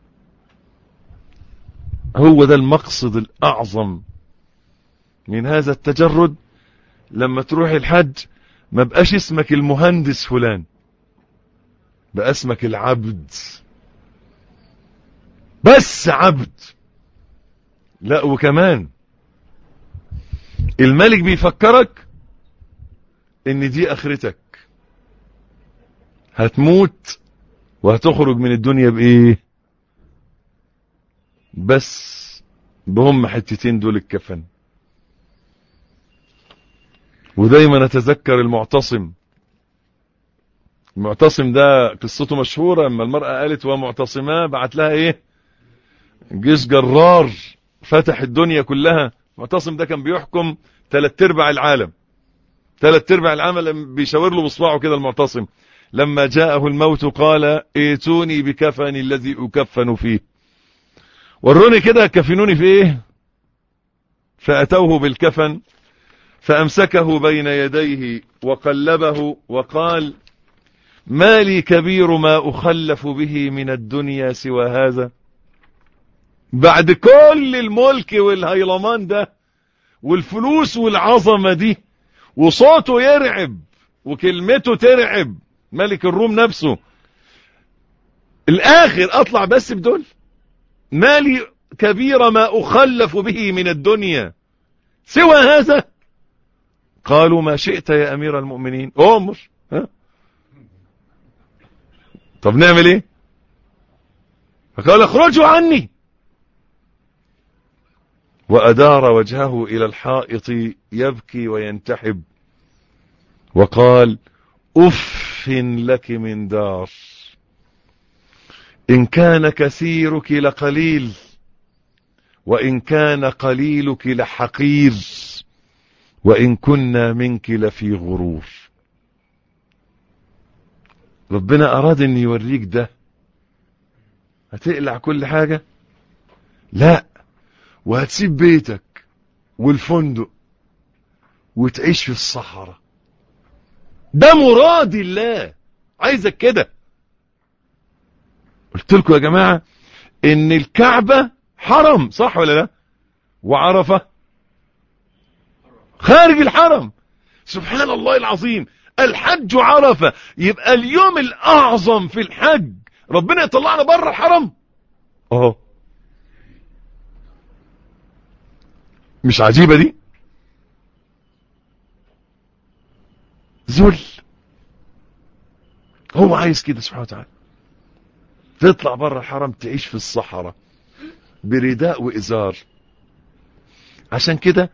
هو ده المقصد الأعظم من هذا التجرد. لما تروح الحج ما بقاش اسمك المهندس فلان، بقى اسمك العبد، بس عبد. لا وكمان الملك بيفكرك ان دي اخرتك، هتموت وهتخرج من الدنيا بايه؟ بس بهم حتتين دول الكفن. ودايما اتذكر المعتصم ده قصته مشهورة. اما المرأة قالت ومعتصمة بعت لها ايه؟ جيش جرار فتح الدنيا كلها. معتصم ده كان بيحكم 3/4 العالم، 3/4 العالم بيشاور له بصباعه كده. المعتصم لما جاءه الموت قال ائتوني بكفني الذي أكفن فيه، وروني كده كفنوني في ايه؟ فأتوه بالكفن فأمسكه بين يديه وقلبه وقال ما لي كبير ما أخلف به من الدنيا سوى هذا. بعد كل الملك والهيلمان ده والفلوس والعظمة دي وصوته يرعب وكلمته ترعب ملك الروم نفسه، الآخر أطلع بس بدول؟ ما لي كبير ما أخلف به من الدنيا سوى هذا. قالوا ما شئت يا أمير المؤمنين، أمر. طب نعمل ايه؟ فقال اخرجوا عني، وأدار وجهه إلى الحائط يبكي وينتحب وقال أف لك من دار، إن كان كثيرك لقليل وإن كان قليلك لحقير وإن كنا منك لفي غرور. ربنا أراد أن يوريك ده. هتقلع كل حاجة؟ لا، وهتسيب بيتك والفندق وتعيش في الصحراء. ده مراد الله، عايزك كده. قلت لكم يا جماعة ان الكعبة حرم، صح ولا لا؟ وعرفة خارج الحرم. سبحان الله العظيم، الحج عرفة، يبقى اليوم الأعظم في الحج ربنا يطلعنا بره الحرم. مش عجيبة دي؟ ذل. هو عايز كده سبحانه وتعالى. تطلع بره الحرم تعيش في الصحراء برداء وإزار. عشان كده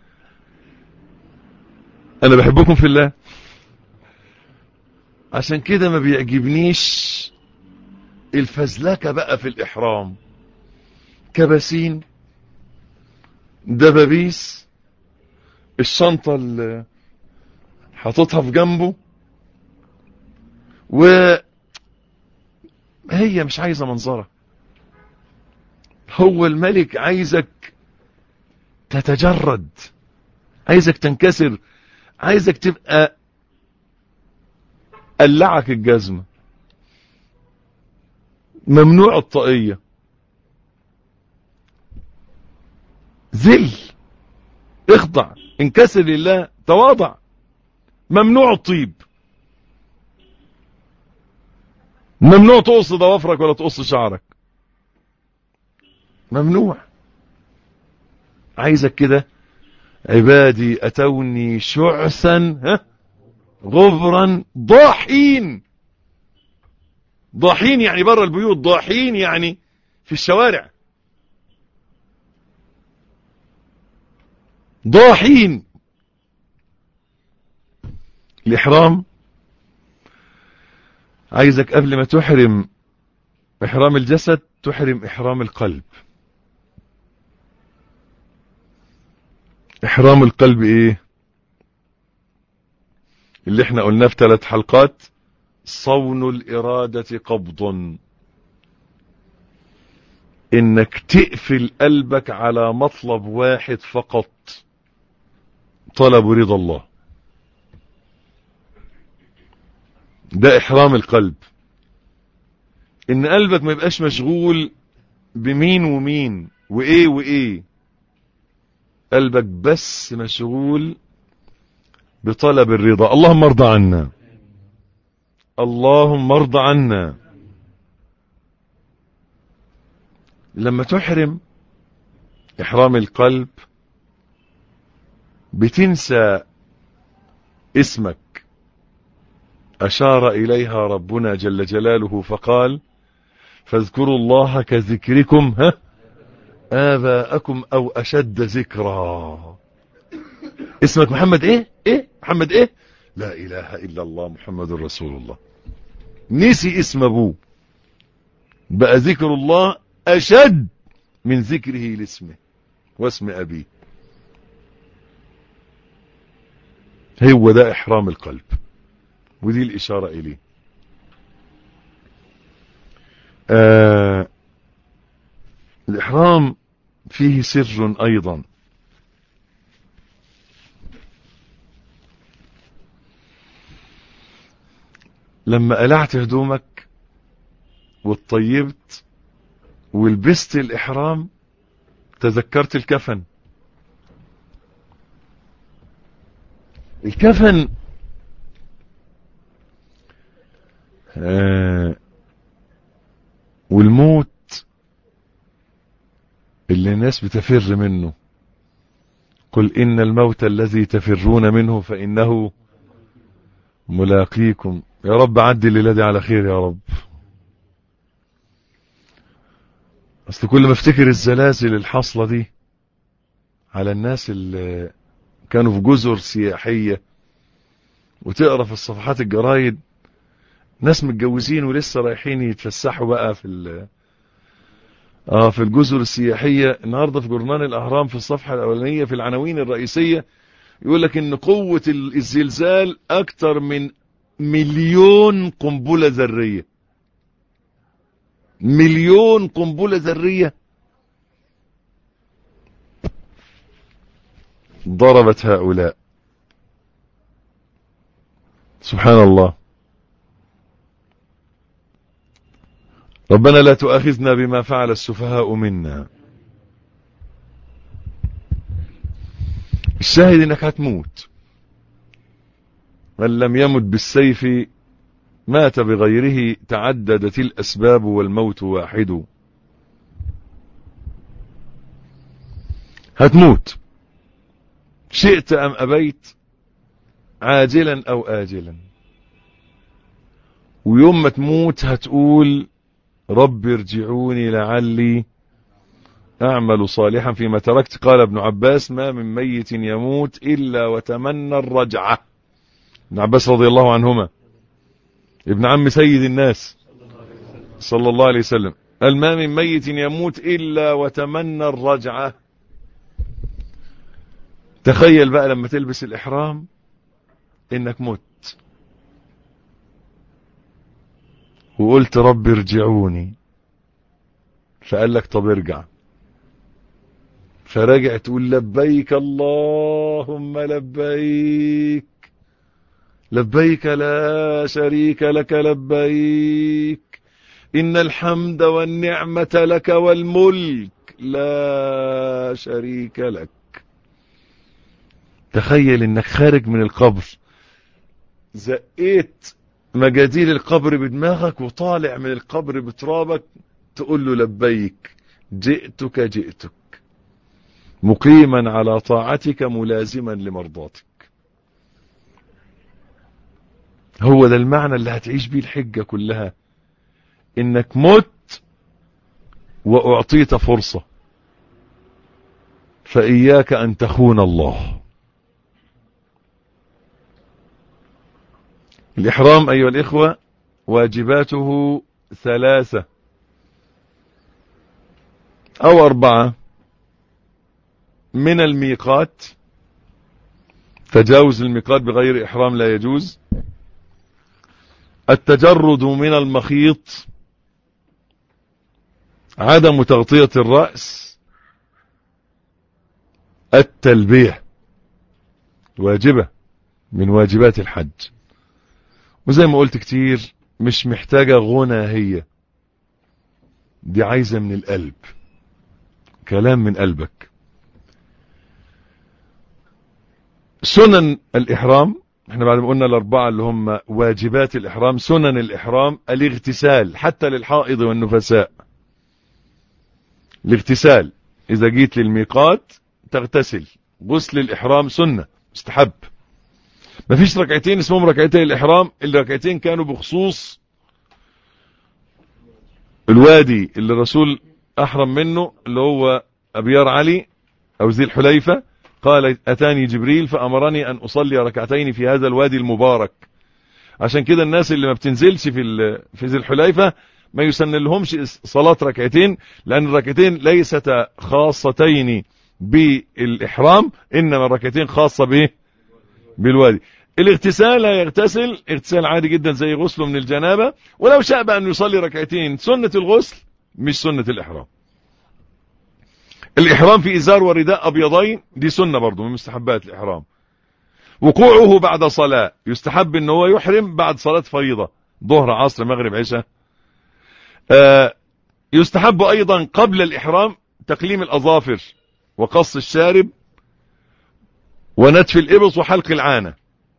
أنا بحبكم في الله. عشان كده ما بيعجبنيش الفزلكة بقى في الإحرام. كباسين، دبابيس، الشنطة اللي حاططها في جنبه، وهي مش عايزة منظرة. هو الملك عايزك تتجرد، عايزك تنكسر، عايزك تبقى قلعك الجزمة. ممنوع الطاقية. ذل، اخضع، انكسر لله، تواضع. ممنوع الطيب، ممنوع تقص ضوافرك ولا تقص شعرك، ممنوع. عايزك كده عبادي أتوني شعثا غبرا ضاحين. ضاحين يعني بره البيوت، ضاحين يعني في الشوارع. ضاحين. الإحرام عايزك قبل ما تحرم إحرام الجسد تحرم إحرام القلب. إحرام القلب إيه؟ اللي احنا قلناه في 3 حلقات: صون الإرادة قبض. إنك تقفل قلبك على مطلب واحد فقط، طلب رضا الله. ده إحرام القلب. إن قلبك ما يبقاش مشغول بمين ومين وإيه وإيه. قلبك بس مشغول بطلب الرضا. اللهم ارضى عنا، اللهم ارضى عنا. لما تحرم إحرام القلب بتنسى اسمك. أشار إليها ربنا جل جلاله فقال: فاذكروا الله كذكركم آباءكم أو أشد ذكرا. اسمك محمد ايه محمد ايه؟ لا إله إلا الله محمد رسول الله. نسي اسم أبوه، بقى ذكر الله أشد من ذكره لاسمه واسم أبيه. هو ده إحرام القلب، ودي الإشارة إليه. الإحرام فيه سر أيضا. لما قلعت هدومك واتطيبت ولبست الإحرام تذكرت الكفن. الكفن والموت اللي الناس بتفر منه. قل إن الموت الذي تفرون منه فإنه ملاقيكم. يا رب عدي الليلة دي على خير يا رب. أصل كل ما افتكر الزلازل الحاصلة دي على الناس اللي كانوا في جزر سياحية، وتقرأ في الصفحات الجرايد ناس متجوزين ولسه رايحين يتفسحوا بقى في الجزر السياحية. النهاردة في جورنال الأهرام في الصفحة الأولانية في العناوين الرئيسية يقول لك إن قوة الزلزال أكتر من 1,000,000 قنبلة ذرية. 1,000,000 قنبلة ذرية ضربت هؤلاء. سبحان الله. ربنا لا تؤاخذنا بما فعل السفهاء منا. الشاهد انك هتموت. من لم يمت بالسيف مات بغيره، تعددت الأسباب والموت واحد. هتموت شئت أم أبيت، عاجلا أو آجلا. ويوم ما تموت هتقول رب ارجعوني لعلي أعمل صالحا فيما تركت. قال ابن عباس ما من ميت يموت إلا وتمنى الرجعة. ابن عباس رضي الله عنهما ابن عم سيد الناس صلى الله عليه وسلم قال ما من ميت يموت إلا وتمنى الرجعة. تخيل بقى لما تلبس الإحرام إنك مت وقلت رب ارجعوني، فقال لك طب ارجع، فرجع تقول لبيك اللهم لبيك لبيك لا شريك لك لبيك إن الحمد والنعمة لك والملك لا شريك لك. تخيل انك خارج من القبر، زقيت مجاديل القبر بدماغك وطالع من القبر بترابك، تقول له لبيك جئتك جئتك مقيما على طاعتك ملازما لمرضاتك. هو ده المعنى اللي هتعيش بيه الحجة كلها، انك مت واعطيت فرصة، فإياك أن تخون الله. الإحرام أيها الإخوة واجباته 3 أو 4. من الميقات، تجاوز الميقات بغير إحرام لا يجوز. التجرد من المخيط، عدم تغطية الرأس، التلبية واجبة من واجبات الحج. وزي ما قلت كتير مش محتاجة غنى، هي دي عايزة من القلب، كلام من قلبك. سنن الإحرام، احنا بعد ما قلنا الأربعة اللي هم واجبات الإحرام، سنن الإحرام الاغتسال حتى للحائض والنفساء. الاغتسال إذا جيت للميقات تغتسل، غسل الإحرام سنة مستحب. مفيش ركعتين اسمهم ركعتين الإحرام، الركعتين كانوا بخصوص الوادي اللي الرسول أحرم منه، اللي هو أبيار علي أو ذي الحليفة. قال أتاني جبريل فأمرني أن أصلي ركعتين في هذا الوادي المبارك. عشان كده الناس اللي ما بتنزلش في ذي الحليفة ما يسن لهمش صلاة ركعتين، لأن الركعتين ليست خاصتين بالإحرام، إنما الركعتين خاصة بالوادي. الاغتسال يغتسل اغتسال عادي جدا زي غسله من الجنابة، ولو شاء بأن يصلي ركعتين سنة الغسل مش سنة الإحرام. الإحرام في إزار ورداء أبيضين دي سنة برضو من مستحبات الإحرام. وقوعه بعد صلاة، يستحب أنه هو يحرم بعد صلاة فريضة ظهر عصر مغرب عشاء. يستحب أيضا قبل الإحرام تقليم الأظافر وقص الشارب ونتف الإبط وحلق العانة.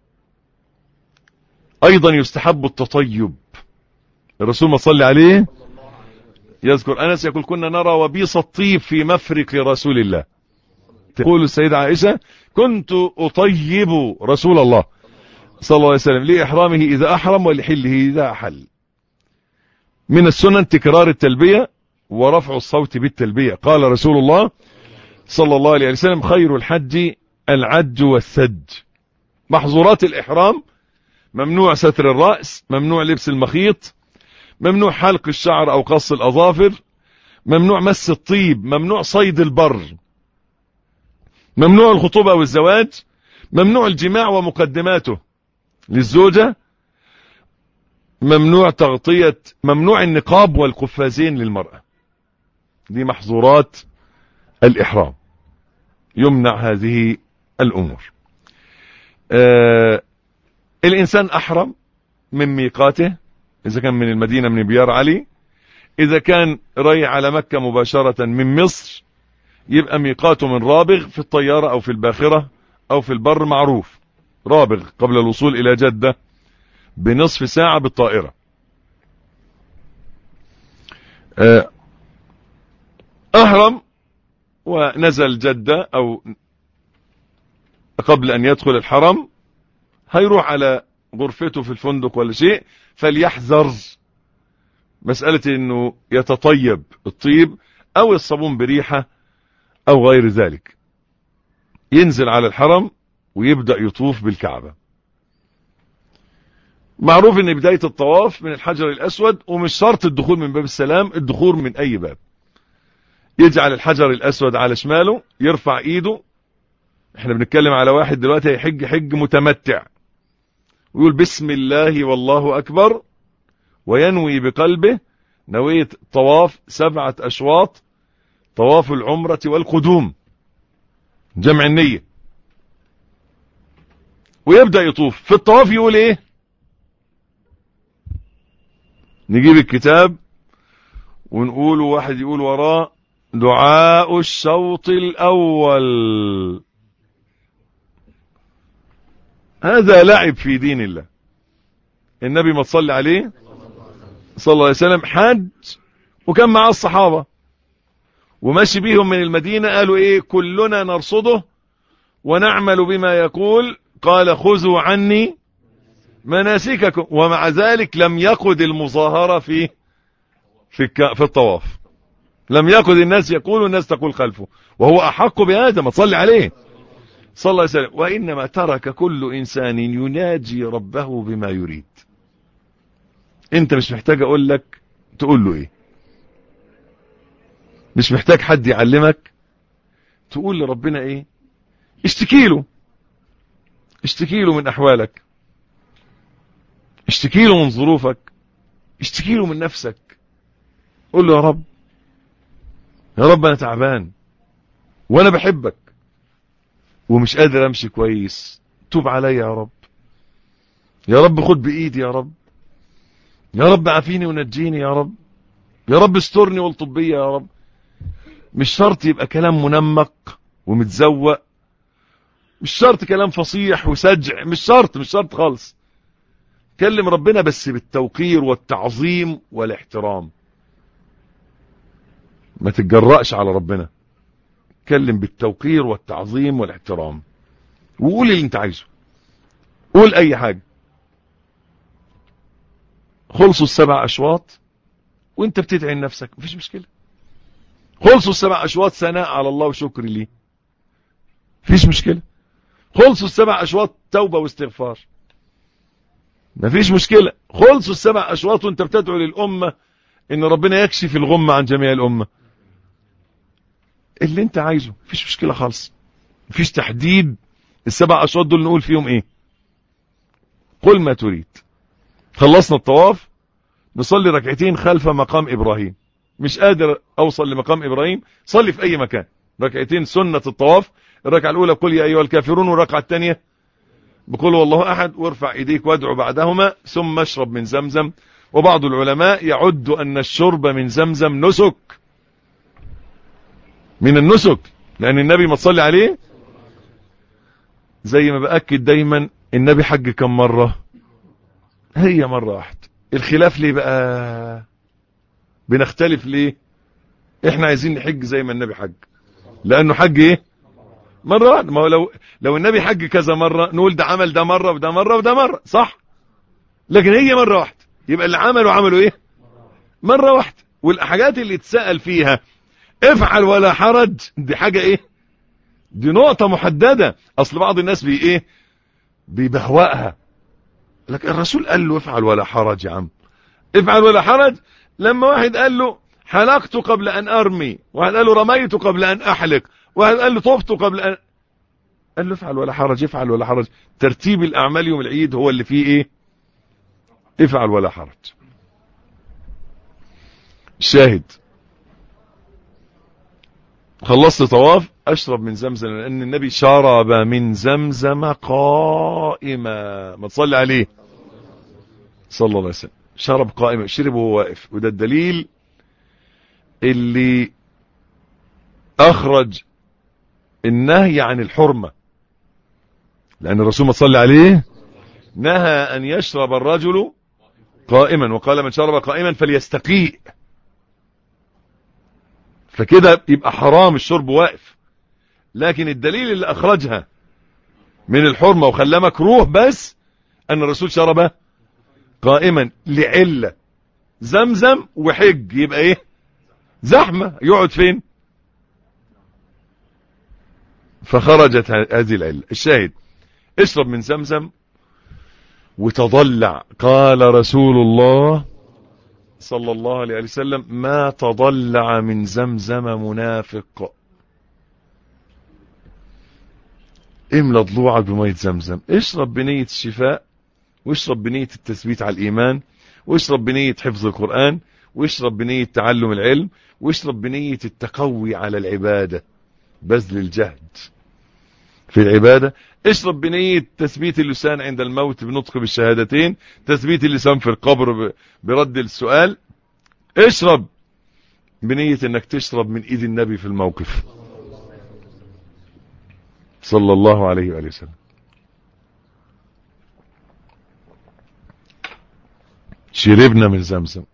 أيضا يستحب التطيب، الرسول ما صلى عليه يذكر أنس يقول كنا نرى وبيص الطيب في مفرق رسول الله. تقول السيدة عائشة كنت أطيب رسول الله صلى الله عليه وسلم لإحرامه إذا أحرم ولحله إذا أحل. من السنن تكرار التلبية ورفع الصوت بالتلبية. قال رسول الله صلى الله عليه وسلم خير الحج العج والثج. محظورات الإحرام ممنوع ستر الرأس، ممنوع لبس المخيط، ممنوع حلق الشعر أو قص الأظافر، ممنوع مس الطيب، ممنوع صيد البر، ممنوع الخطوبة والزواج، ممنوع الجماع ومقدماته للزوجة، ممنوع النقاب والقفازين للمرأة. دي محظورات الإحرام، يمنع هذه الأمور. الإنسان أحرم من ميقاته إذا كان من المدينة من بيار علي. إذا كان رايح على مكة مباشرة من مصر يبقى ميقاته من رابغ في الطيارة أو في الباخرة أو في البر، معروف رابغ قبل الوصول إلى جدة بنصف ساعة بالطائرة. أحرم ونزل جدة أو قبل أن يدخل الحرم هيروح على غرفته في الفندق ولا شيء، فليحذر مسألة انه يتطيب الطيب او الصابون بريحة او غير ذلك. ينزل على الحرم ويبدأ يطوف بالكعبة. معروف ان بداية الطواف من الحجر الاسود، ومش شرط الدخول من باب السلام، الدخول من اي باب. يجعل الحجر الاسود على شماله، يرفع ايده. احنا بنتكلم على واحد دلوقتي هيحج حج متمتع، ويقول بسم الله والله اكبر، وينوي بقلبه نوية طواف 7 أشواط، طواف العمرة والقدوم، جمع النية. ويبدأ يطوف. في الطواف يقول ايه؟ نجيب الكتاب ونقول، واحد يقول وراه دعاء الشوط الأول. هذا لعب في دين الله. النبي ما تصلي عليه صلى الله عليه وسلم حج، وكان معاه الصحابة وماشي بيهم من المدينة. قالوا ايه؟ كلنا نرصده ونعمل بما يقول. قال خذوا عني مناسككم. ومع ذلك لم يقد المظاهرة في الطواف. لم يقد الناس يقول والناس تقول خلفه، وهو أحق بهذا. ما تصلي عليه صلى الله عليه وسلم. وإنما ترك كل إنسان يناجي ربه بما يريد. انت مش محتاج اقول لك تقول له ايه، مش محتاج حد يعلمك تقول لربنا ايه. اشتكي له، اشتكي له من احوالك، اشتكي له من ظروفك، اشتكي له من نفسك. قول له يا رب، يا رب انا تعبان وانا بحبك ومش قادر امشي كويس، توب عليا يا رب. يا رب خد بايدي يا رب. يا رب عافيني ونجيني يا رب. يا رب استرني والطب بيا يا رب. مش شرط يبقى كلام منمق ومتزوق، مش شرط كلام فصيح وسجع، مش شرط خالص. كلم ربنا بس بالتوقير والتعظيم والاحترام. ما تتجرأش على ربنا، كلم بالتوقير والتعظيم والاحترام، وقول اللي انت عايزه، قول اي حاجة. خلصوا 7 أشواط وانت بتدعي لنفسك، مفيش مشكلة. خلصوا 7 أشواط ثناء على الله وشكر ليه، مفيش مشكلة. خلصوا 7 أشواط توبة واستغفار، مفيش مشكلة. خلصوا 7 أشواط وانت بتدعو للأمة ان ربنا يكشف الغمة عن جميع الأمة. اللي انت عايزه، مفيش مشكلة خالص. مفيش تحديد. 7 أشواط دول نقول فيهم ايه؟ قل ما تريد. خلصنا الطواف، نصلي ركعتين خلف مقام إبراهيم. مش قادر أوصل لمقام إبراهيم، صلي في أي مكان. ركعتين سنة الطواف. الركعة الأولى قل يا أيها الكافرون، والركعة الثانية بقول والله أحد، وارفع إيديك وادعو بعدهما، ثم اشرب من زمزم. وبعض العلماء يعد أن الشرب من زمزم نسك، من النسك، لأن النبي ما تصلي عليه زي ما بأكد دايما، النبي حج كم مرة؟ هي مرة واحدة. الخلاف ليه بقى؟ بنختلف ليه؟ احنا عايزين نحج زي ما النبي حج، لانه حج ايه؟ مرة واحدة. ما هو لو النبي حج كذا مرة نقول ده عمل ده مرة وده مرة وده مرة، صح؟ لكن هي مرة واحدة، يبقى اللي عملوا ايه؟ مرة واحدة. والحاجات اللي اتسأل فيها افعل ولا حرج، دي حاجة ايه؟ دي نقطة محددة. اصل بعض الناس بيبهوأها، لكن الرسول قال له افعل ولا حرج. يا عم افعل ولا حرج. لما واحد قال له حلقت قبل ان ارمي، واحد قال له رميت قبل ان احلق، واحد قال له طفت قبل ان، قال له افعل ولا حرج، افعل ولا حرج. ترتيب الاعمال يوم العيد هو اللي فيه ايه؟ افعل ولا حرج. الشاهد، خلصت طواف، اشرب من زمزم، لان النبي شرب من زمزم قائما. ما تصلي عليه صلى الله عليه وسلم. شرب قائما، شرب وهو واقف. وده الدليل اللي اخرج النهي عن الحرمة، لان الرسول ما صلى عليه نهى ان يشرب الرجل قائما، وقال من شرب قائما فليستقيء. فكده يبقى حرام الشرب واقف. لكن الدليل اللي اخرجها من الحرمة وخلاه مكروه بس أن الرسول شربه قائما لعلة. زمزم وحج يبقى ايه؟ زحمة، يقعد فين؟ فخرجت هذه العلة. الشاهد اشرب من زمزم وتضلع. قال رسول الله صلى الله عليه وسلم ما تضلع من زمزم منافق. املى ضلوعك بمية زمزم، اشرب بنية الشفاء، واشرب بنية التثبيت على الإيمان، واشرب بنية حفظ القرآن، واشرب بنية تعلم العلم، واشرب بنية التقوي على العبادة، بذل الجهد في العبادة. اشرب بنية تثبيت اللسان عند الموت بنطق بالشهادتين، تثبيت اللسان في القبر برد السؤال. اشرب بنية انك تشرب من ايد النبي في الموقف صلى الله عليه وآله وسلم. شربنا من زمزم،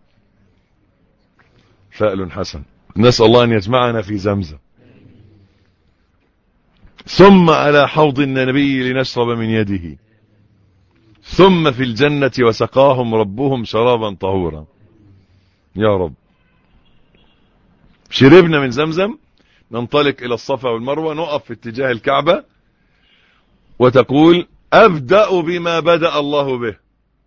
فأل حسن، نسأل الله أن يجمعنا في زمزم. ثم على حوض النبي لنشرب من يده، ثم في الجنة وسقاهم ربهم شرابا طهورا. يا رب. شربنا من زمزم، ننطلق إلى الصفا والمروة، نقف في اتجاه الكعبة وتقول أبدأ بما بدأ الله به،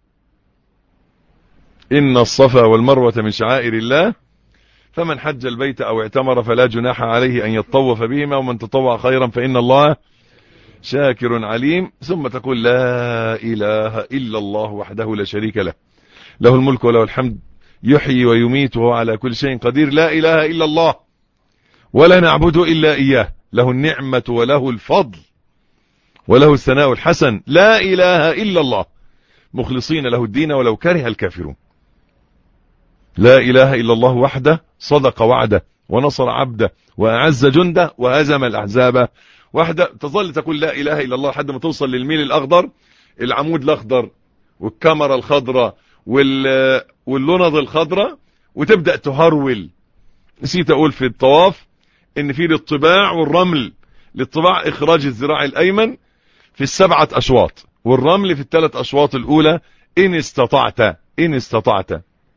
إن الصفا والمروة من شعائر الله، فمن حج البيت أو اعتمر فلا جناح عليه أن يطوف بهما، ومن تطوع خيرا فإن الله شاكر عليم. ثم تقول لا إله إلا الله وحده لا شريك له، له الملك وله الحمد، يحيي ويميت وهو على كل شيء قدير. لا إله إلا الله ولا نعبد إلا إياه، له النعمة وله الفضل وله الثناء الحسن. لا إله إلا الله مخلصين له الدين ولو كره الكافرون. لا إله إلا الله وحده صدق وعده ونصر عبده وأعز جنده وهزم الأحزاب وحده. تظل تقول لا إله إلا الله لحد ما توصل للميل الأخضر، العمود الأخضر والكاميرا الخضراء واللوند الخضراء، وتبدأ تهرول. نسيت أقول في الطواف إن في للطباع والرمل، للطباع إخراج الذراع الأيمن في 7 أشواط، والرمل في 3 أشواط الأولى إن استطعت.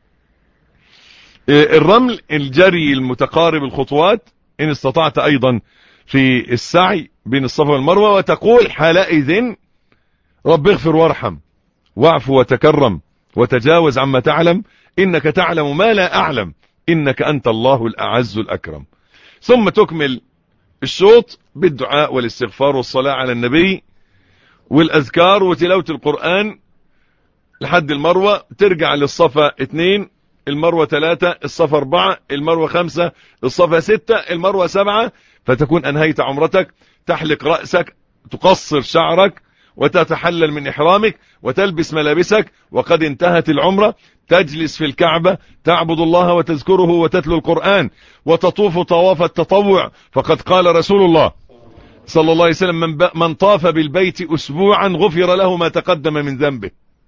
الرمل الجري المتقارب الخطوات إن استطعت أيضا في السعي بين الصفا والمروة. وتقول حالئذ رب اغفر وارحم واعفو وتكرم وتجاوز عما تعلم، إنك تعلم ما لا أعلم، إنك أنت الله الأعز الأكرم. ثم تكمل الشوط بالدعاء والاستغفار والصلاة على النبي والأذكار وتلاوة القرآن لحد المروة. ترجع للصفا 2، المروة 3، الصفا 4، المروة 5، الصفا 6، المروة 7، فتكون أنهيت عمرتك. تحلق رأسك، تقصر شعرك، وتتحلل من إحرامك، وتلبس ملابسك، وقد انتهت العمرة. تجلس في الكعبة تعبد الله وتذكره وتتلو القرآن، وتطوف طواف التطوع، فقد قال رسول الله صلى الله عليه وسلم من طاف بالبيت أسبوعا غفر له ما تقدم من ذنبه.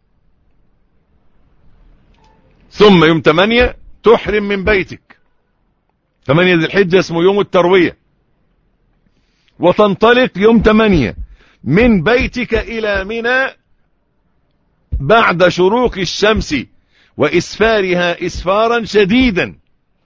ثم يوم 8 تحرم من بيتك، 8 ذي الحجة اسمه يوم التروية، وتنطلق يوم 8 من بيتك إلى منى بعد شروق الشمس وإسفارها إسفارا شديدا.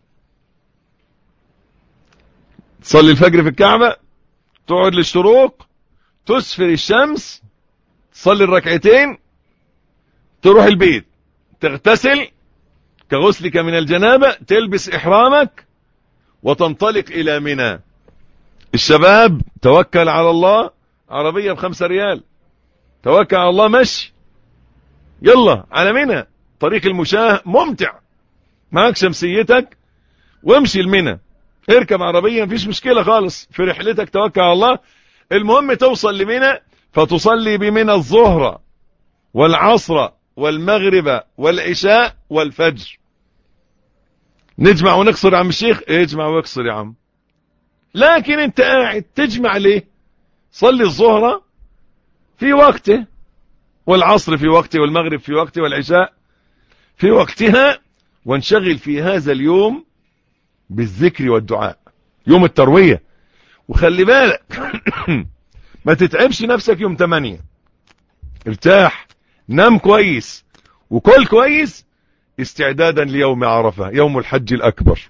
تصلي الفجر في الكعبة، تقعد للشروق، تسفر الشمس، تصلي الركعتين، تروح البيت، تغتسل كغسلك من الجنابة، تلبس إحرامك وتنطلق إلى منى. الشباب توكل على الله، عربية ب5 ريال، توكل على الله مشي، يلا على منى. طريق المشاة ممتع، معك شمسيتك وامشي المنى، اركب عربية مفيش مشكلة خالص في رحلتك، توكل على الله. المهم توصل لمنى، فتصلي بمنى الظهر والعصر والمغرب والعشاء والفجر. نجمع ونقصر يا عم الشيخ، اجمع واقصر يا عم، لكن انت قاعد تجمع ليه؟ صلي الظهر في وقته، والعصر في وقته، والمغرب في وقته، والعشاء في وقتها، وانشغل في هذا اليوم بالذكر والدعاء، يوم التروية. وخلي بالك ما تتعبش نفسك يوم 8. ارتاح، نام كويس وكل كويس استعدادا ليوم عرفة، يوم الحج الأكبر.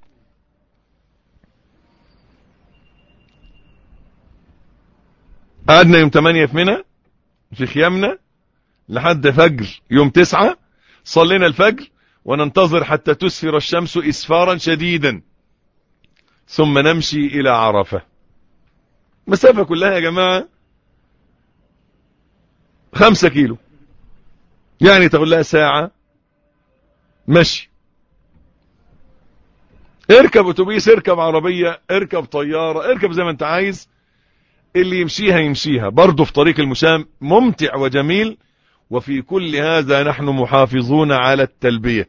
قعدنا يوم 8 في منى في خيامنا لحد فجر يوم 9. صلينا الفجر وننتظر حتى تسفر الشمس إسفارا شديدا، ثم نمشي إلى عرفة. مسافة كلها يا جماعة 5 كيلو، يعني تقول لها ساعة مشي. اركب اتوبيس، اركب عربية، اركب طيارة، اركب زي ما انت عايز، اللي يمشيها برضه في طريق المشام ممتع وجميل. وفي كل هذا نحن محافظون على التلبية.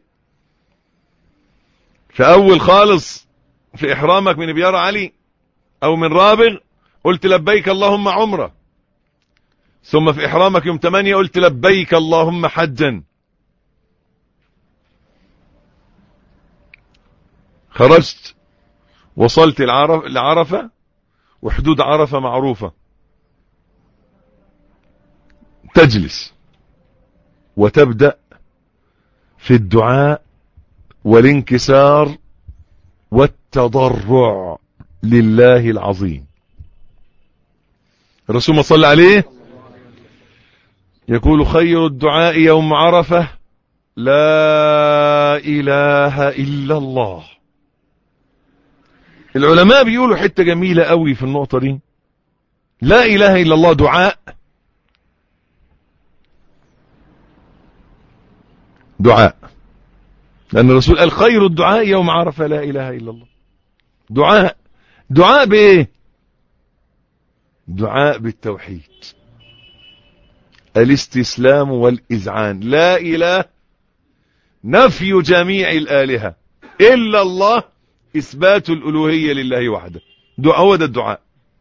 فأول خالص في إحرامك من بيار علي أو من رابغ قلت لبيك اللهم عمرة، ثم في إحرامك يوم 8 قلت لبيك اللهم حجا. خرجت وصلت العرفة، وحدود عرفة معروفة، تجلس وتبدأ في الدعاء والانكسار والتضرع لله العظيم. الرسول ما صلى عليه يقول خير الدعاء يوم عرفة لا إله إلا الله. العلماء بيقولوا حتة جميلة قوي في النقطة دي. لا إله إلا الله دعاء، لأن الرسول قال خير الدعاء يوم عرفة لا إله إلا الله. دعاء بإيه؟ دعاء بالتوحيد، الاستسلام والإذعان. لا إله نفي جميع الآلهة إلا الله، إثبات الألوهية لله وحده. هو ده الدعاء.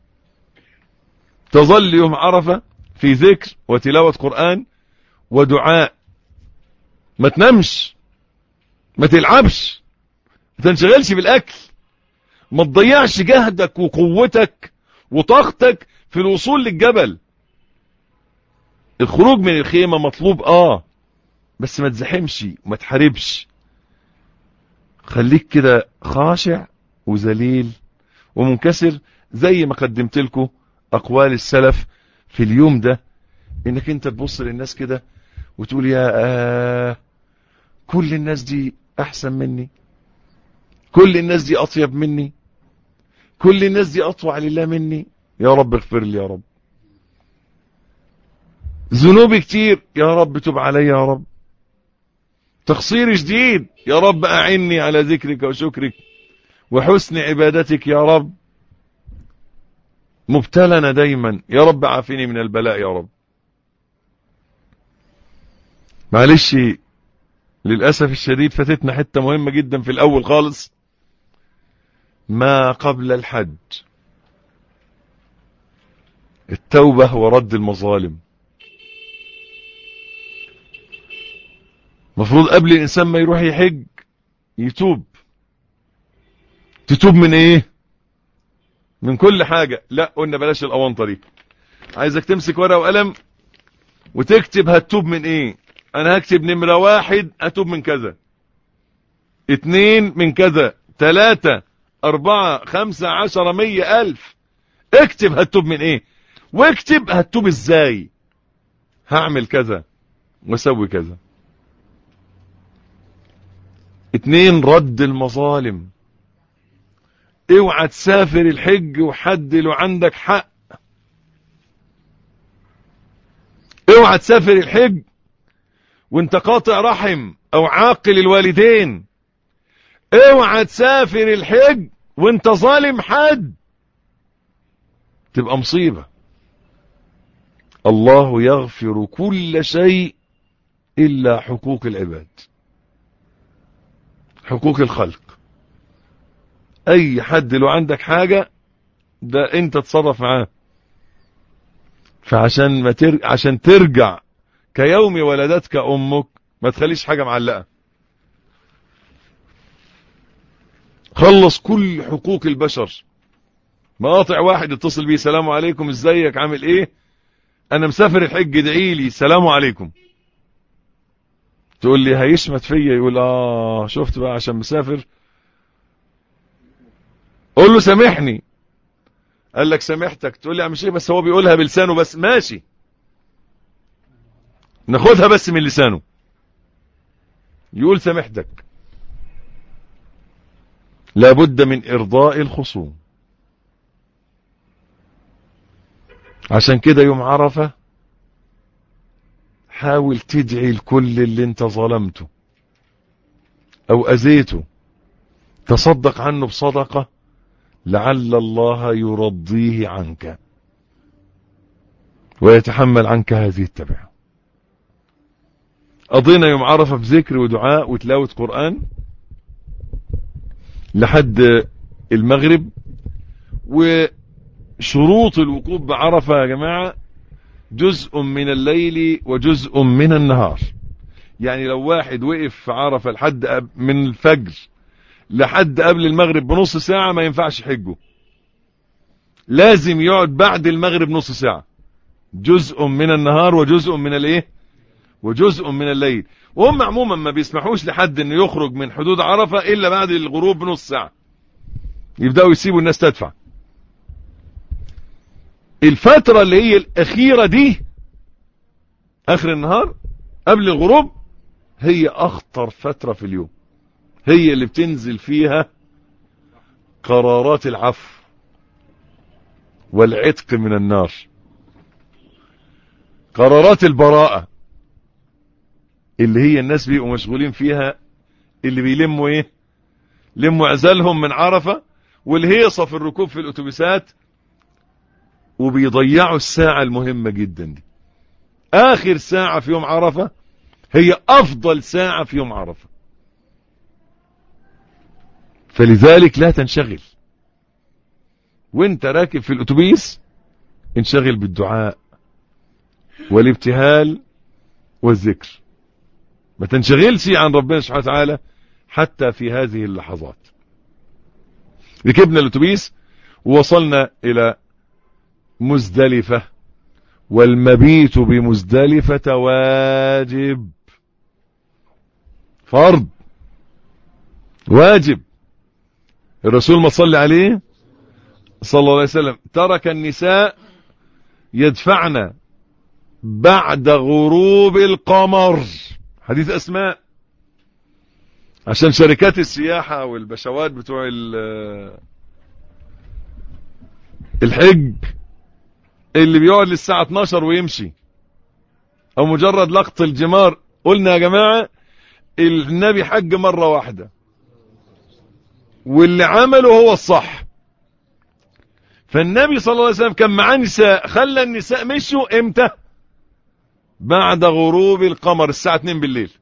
تظل يوم عرفة في ذكر وتلاوة قرآن ودعاء. ما تنامش، ما تلعبش، ما تنشغلش بالأكل، ما تضيعش جهدك وقوتك وطاقتك في الوصول للجبل. الخروج من الخيمة مطلوب بس ما تزحمش وما تحاربش. خليك كده خاشع وذليل ومنكسر، زي ما قدمت لكم أقوال السلف في اليوم ده، إنك أنت تبص للناس كده وتقول يا كل الناس دي أحسن مني، كل الناس دي أطيب مني، كل الناس دي أطوع لله مني. يا رب اغفر لي، يا رب ذنوبي كتير، يا رب تب علي، يا رب تقصير جديد، يا رب أعني على ذكرك وشكرك وحسن عبادتك، يا رب مبتلنا دايما، يا رب عافيني من البلاء يا رب. معلش للأسف الشديد فاتتنا حتة مهمة جدا في الأول خالص، ما قبل الحج، التوبة ورد المظالم. مفروض قبل الإنسان ما يروح يحج يتوب. تتوب من ايه؟ من كل حاجة. لا، قلنا بلاش الأونطة دي. عايزك تمسك ورقة وقلم وتكتب هتوب من ايه. انا هكتب نمرة 1 اتوب من كذا، 2 من كذا، 3 4 5 10 100 1000. اكتب هتوب من ايه، واكتب هتوب ازاي. هعمل كذا واسوي كذا. 2 رد المظالم. اوعى تسافر الحج وحد له عندك حق. اوعى تسافر الحج وانت قاطع رحم او عاقل الوالدين. اوعى تسافر الحج وانت ظالم حد، تبقى مصيبة. الله يغفر كل شيء إلا حقوق العباد، حقوق الخلق. أي حد لو عندك حاجة ده أنت تصرف معاه. فعشان عشان ترجع كيوم ولدتك أمك ما تخليش حاجة معلقة. خلص كل حقوق البشر مقاطع واحد اتصل بيه السلام عليكم ازيك عامل ايه انا مسافر الحج ادعي لي السلام عليكم. تقول لي هيشمت فيا يقول شفت بقى عشان مسافر. قول له سامحني. قال لك سامحتك. تقول لي يا عم شيخ بس هو بيقولها بلسانه بس. ماشي ناخدها بس من لسانه يقول سامحتك. لابد من ارضاء الخصوم. عشان كده يوم عرفة حاول تدعي لكل اللي انت ظلمته او اذيته، تصدق عنه بصدقة لعل الله يرضيه عنك ويتحمل عنك هذه التبعة. قضينا يوم عرفة بذكر ودعاء وتلاوة قرآن لحد المغرب. وشروط الوقوف بعرفة يا جماعة جزء من الليل وجزء من النهار. يعني لو واحد وقف في عرفة لحد من الفجر لحد قبل المغرب بنص ساعة ما ينفعش حجه، لازم يقعد بعد المغرب نص ساعة. جزء من النهار وجزء من الايه وجزء من الليل. وهم عموما ما بيسمحوش لحد انه يخرج من حدود عرفة الا بعد الغروب بنص ساعة، يبدأوا يسيبوا الناس تدفع. الفترة اللي هي الاخيرة دي اخر النهار قبل الغروب هي اخطر فترة في اليوم، هي اللي بتنزل فيها قرارات العفو والعتق من النار، قرارات البراءة اللي هي الناس بيبقوا مشغولين فيها، اللي بيلموا ايه لموا عزالهم من عرفة والهيصة في الركوب في الاتوبيسات وبيضيعوا الساعة المهمة جدا دي. اخر ساعة في يوم عرفة هي افضل ساعة في يوم عرفة. فلذلك لا تنشغل وانت راكب في الاتوبيس، انشغل بالدعاء والابتهال والذكر، ما تنشغلش عن ربنا سبحانه وتعالى حتى في هذه اللحظات. ركبنا الاتوبيس ووصلنا الى مزدلفة، والمبيت بمزدلفة واجب، فرض واجب. الرسول ما صلى عليه صلى الله عليه وسلم ترك النساء يدفعن بعد غروب القمر، حديث أسماء، عشان شركات السياحة والبشوات بتوع الحج اللي بيقعد للساعة 12 ويمشي او مجرد لقط الجمار. قلنا يا جماعة النبي حج مرة واحدة واللي عمله هو الصح. فالنبي صلى الله عليه وسلم كان معاه نساء، خلى النساء مشوا امتى؟ بعد غروب القمر الساعة 2 بالليل،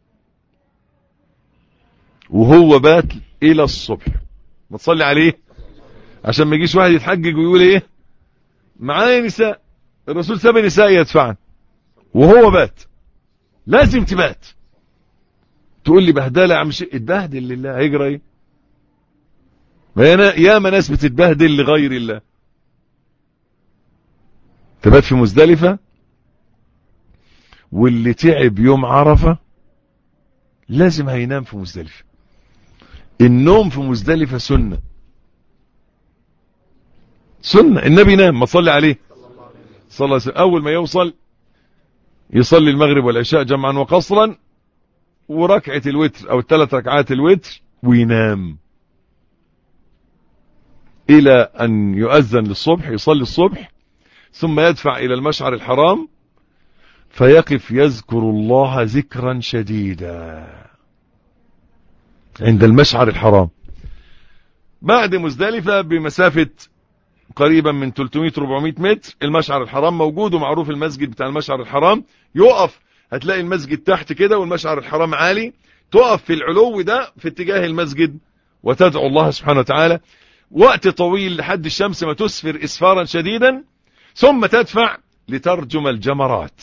وهو بات الى الصبح. ما تصلي عليه عشان ما يجيش واحد يتحجج ويقول ايه معايا نساء، الرسول ساب نساء يدفعن وهو بات. لازم تبات. تقول لي بهدله يا عم شيء، اتبهدل لله، هيجرى ايه؟ يا ما ناس بتتبهدل لغير الله. تبات في مزدلفة، واللي تعب يوم عرفة لازم هينام في مزدلفة. النوم في مزدلفة سنة، سنة. النبي نام، ما تصلي عليه صلى الله عليه وسلم، اول ما يوصل يصلي المغرب والعشاء جمعا وقصرا وركعة الوتر او 3 ركعات الوتر وينام الى ان يؤذن للصبح، يصلي الصبح ثم يدفع الى المشعر الحرام فيقف يذكر الله ذكرا شديدا عند المشعر الحرام. بعد مزدلفة بمسافة قريبا من 300-400 متر المشعر الحرام موجود، ومعروف المسجد بتاع المشعر الحرام. يقف هتلاقي المسجد تحت كده والمشعر الحرام عالي، تقف في العلو ده في اتجاه المسجد وتدعو الله سبحانه وتعالى وقت طويل لحد الشمس ما تسفر اسفارا شديدا، ثم تدفع لترجم الجمرات.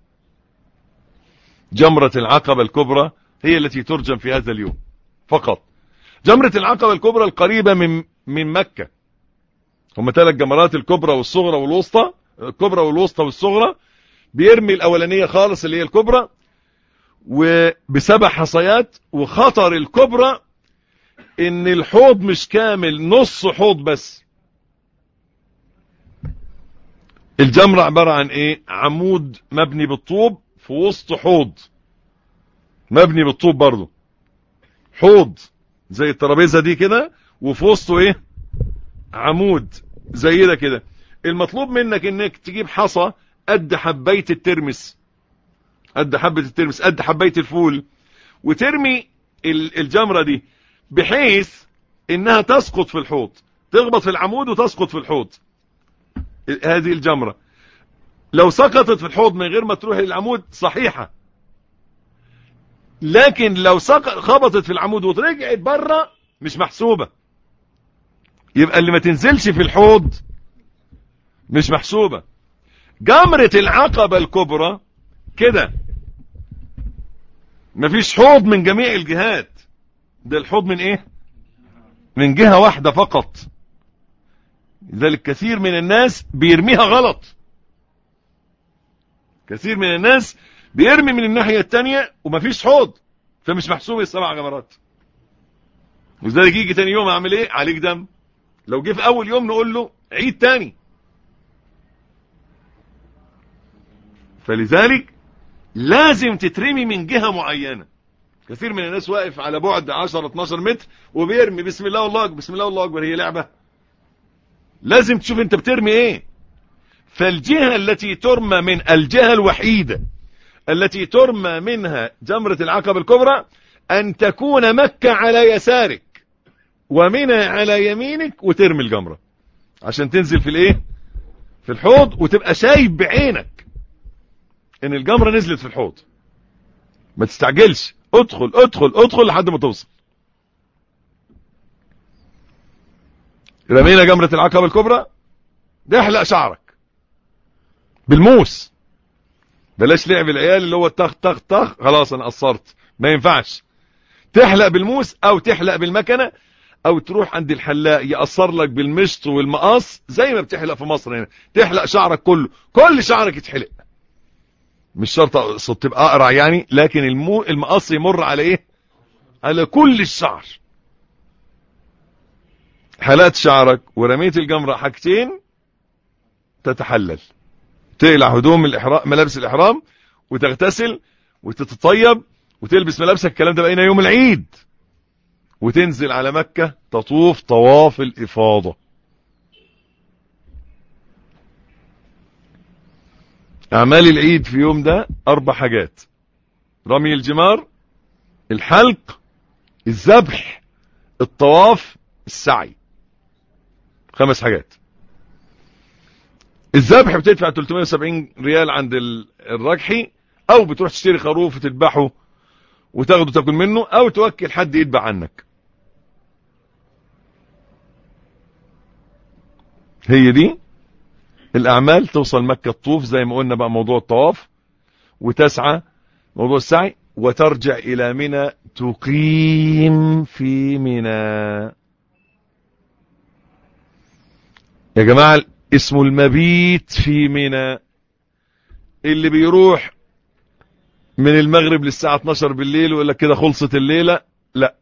جمرة العقبة الكبرى هي التي ترجم في هذا اليوم فقط. جمرة العقبة الكبرى القريبة من مكة هم 3 جمرات، الكبرى والصغرى والوسطى. الكبرى والوسطى والصغرى. بيرمي الاولانية خالص اللي هي الكبرى وب7 حصيات. وخطر الكبرى ان الحوض مش كامل، نص حوض بس. الجمرة عبارة عن ايه؟ عمود مبني بالطوب في وسط حوض مبني بالطوب برضو، حوض زي الترابيزة دي كده، وفي وسطه ايه؟ عمود زي ده كده. المطلوب منك انك تجيب حصى قد حباية الترمس، قد حبة الترمس، قد حباية الفول، وترمي الجمرة دي بحيث انها تسقط في الحوض، تخبط في العمود وتسقط في الحوض. هذه الجمرة لو سقطت في الحوض من غير ما تروح للعمود صحيحة، لكن لو خبطت في العمود ورجعت بره مش محسوبة. يبقى اللي ما تنزلش في الحوض مش محسوبة. جمرة العقبة الكبرى كده مفيش حوض من جميع الجهات، ده الحوض من ايه؟ من جهة واحدة فقط. لذلك كثير من الناس بيرميها غلط، كثير من الناس بيرمي من الناحية التانية ومفيش حوض، فمش محسوب ال7 جمرات. لذلك يجي تاني يوم اعمل ايه؟ عليك دم. لو جه في اول يوم نقول له عيد تاني. فلذلك لازم تترمي من جهة معينة. كثير من الناس واقف على بعد 10-12 متر وبيرمي بسم الله والله اكبر، بسم الله والله اكبر. هي لعبة؟ لازم تشوف انت بترمي ايه. فالجهة التي ترمى من الجهة الوحيدة التي ترمى منها جمرة العقبة الكبرى ان تكون مكة على يسارك ومنى على يمينك، وترمي الجمرة عشان تنزل في الايه؟ في الحوض، وتبقى شايف بعينك ان الجمرة نزلت في الحوض. ما تستعجلش، ادخل ادخل ادخل لحد ما توصل. رمينا جمرة العقبة الكبرى، ده احلق شعرك بالموس. بلاش لعب العيال اللي هو الطخ طخ طخ، خلاص انا قصرت. ما ينفعش. تحلق بالموس او تحلق بالمكنة او تروح عند الحلاق يقصر لك بالمشط والمقص زي ما بتحلق في مصر هنا. تحلق شعرك كله، كل شعرك يتحلق. مش شرط تبقى اقرع يعني، لكن المقص يمر على ايه؟ على كل الشعر. حلقت شعرك ورميت الجمرة، حاجتين تتحلل. تقلع هدوم الإحرام، ملابس الإحرام، وتغتسل وتتطيب وتلبس ملابسك. الكلام ده بقينا يوم العيد، وتنزل على مكة تطوف طواف الإفاضة. أعمال العيد في يوم ده 4 حاجات: رمي الجمار، الحلق، الذبح، الطواف، السعي. 5 حاجات. الذبح بتدفع 370 ريال عند الرجحي، او بتروح تشتري خروف وتذبحه وتاخده تاكل منه، او توكل حد يذبح عنك. هي دي الاعمال. توصل مكة تطوف زي ما قلنا بقى موضوع الطواف، وتسعى موضوع السعي، وترجع الى منى تقيم في منى. يا جماعة اسمه المبيت في منى. اللي بيروح من المغرب للساعة 12 بالليل ويقول لك كده خلصت الليلة، لا.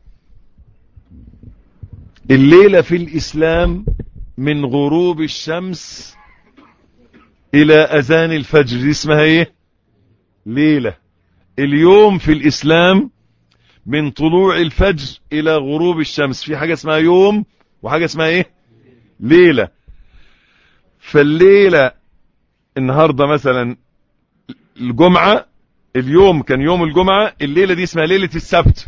الليلة في الإسلام من غروب الشمس إلى أذان الفجر، دي اسمها ايه؟ ليلة. اليوم في الإسلام من طلوع الفجر إلى غروب الشمس. في حاجة اسمها يوم وحاجة اسمها ايه؟ ليلة. فالليلة النهاردة مثلا الجمعة، اليوم كان يوم الجمعة، الليلة دي اسمها ليلة السبت.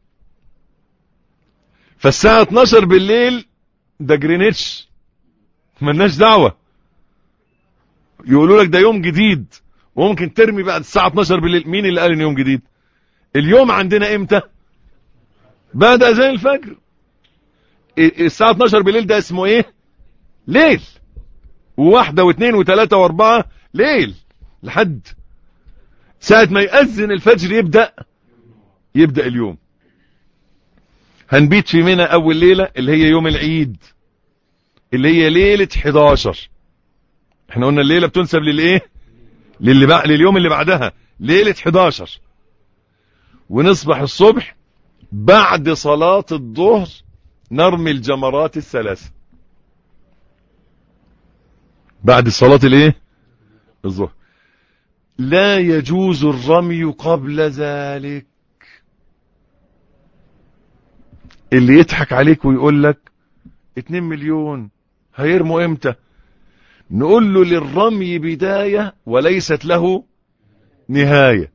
فالساعة 12 بالليل ده جرينتش، ملناش دعوة. يقولوا لك ده يوم جديد وممكن ترمي بعد الساعة 12 بالليل. مين اللي قال ان يوم جديد؟ اليوم عندنا امتى؟ بعد اذان الفجر. الساعة 12 بالليل ده اسمه ايه؟ ليل. وواحدة واثنين وثلاثة واربعة ليل، لحد ساعة ما يأذن الفجر يبدأ اليوم. هنبيت في منى اول ليلة اللي هي يوم العيد. اللي هي ليلة 11. احنا قلنا الليلة بتنسب للايه؟ لليوم اللي بعدها، ليلة 11. ونصبح الصبح بعد صلاة الظهر نرمي الجمرات الثلاثة بعد صلاة الايه؟ الظهر. لا يجوز الرمي قبل ذلك. اللي يضحك عليك ويقول لك 2 مليون هيرموا امتى؟ نقول له للرمي بداية وليست له نهاية.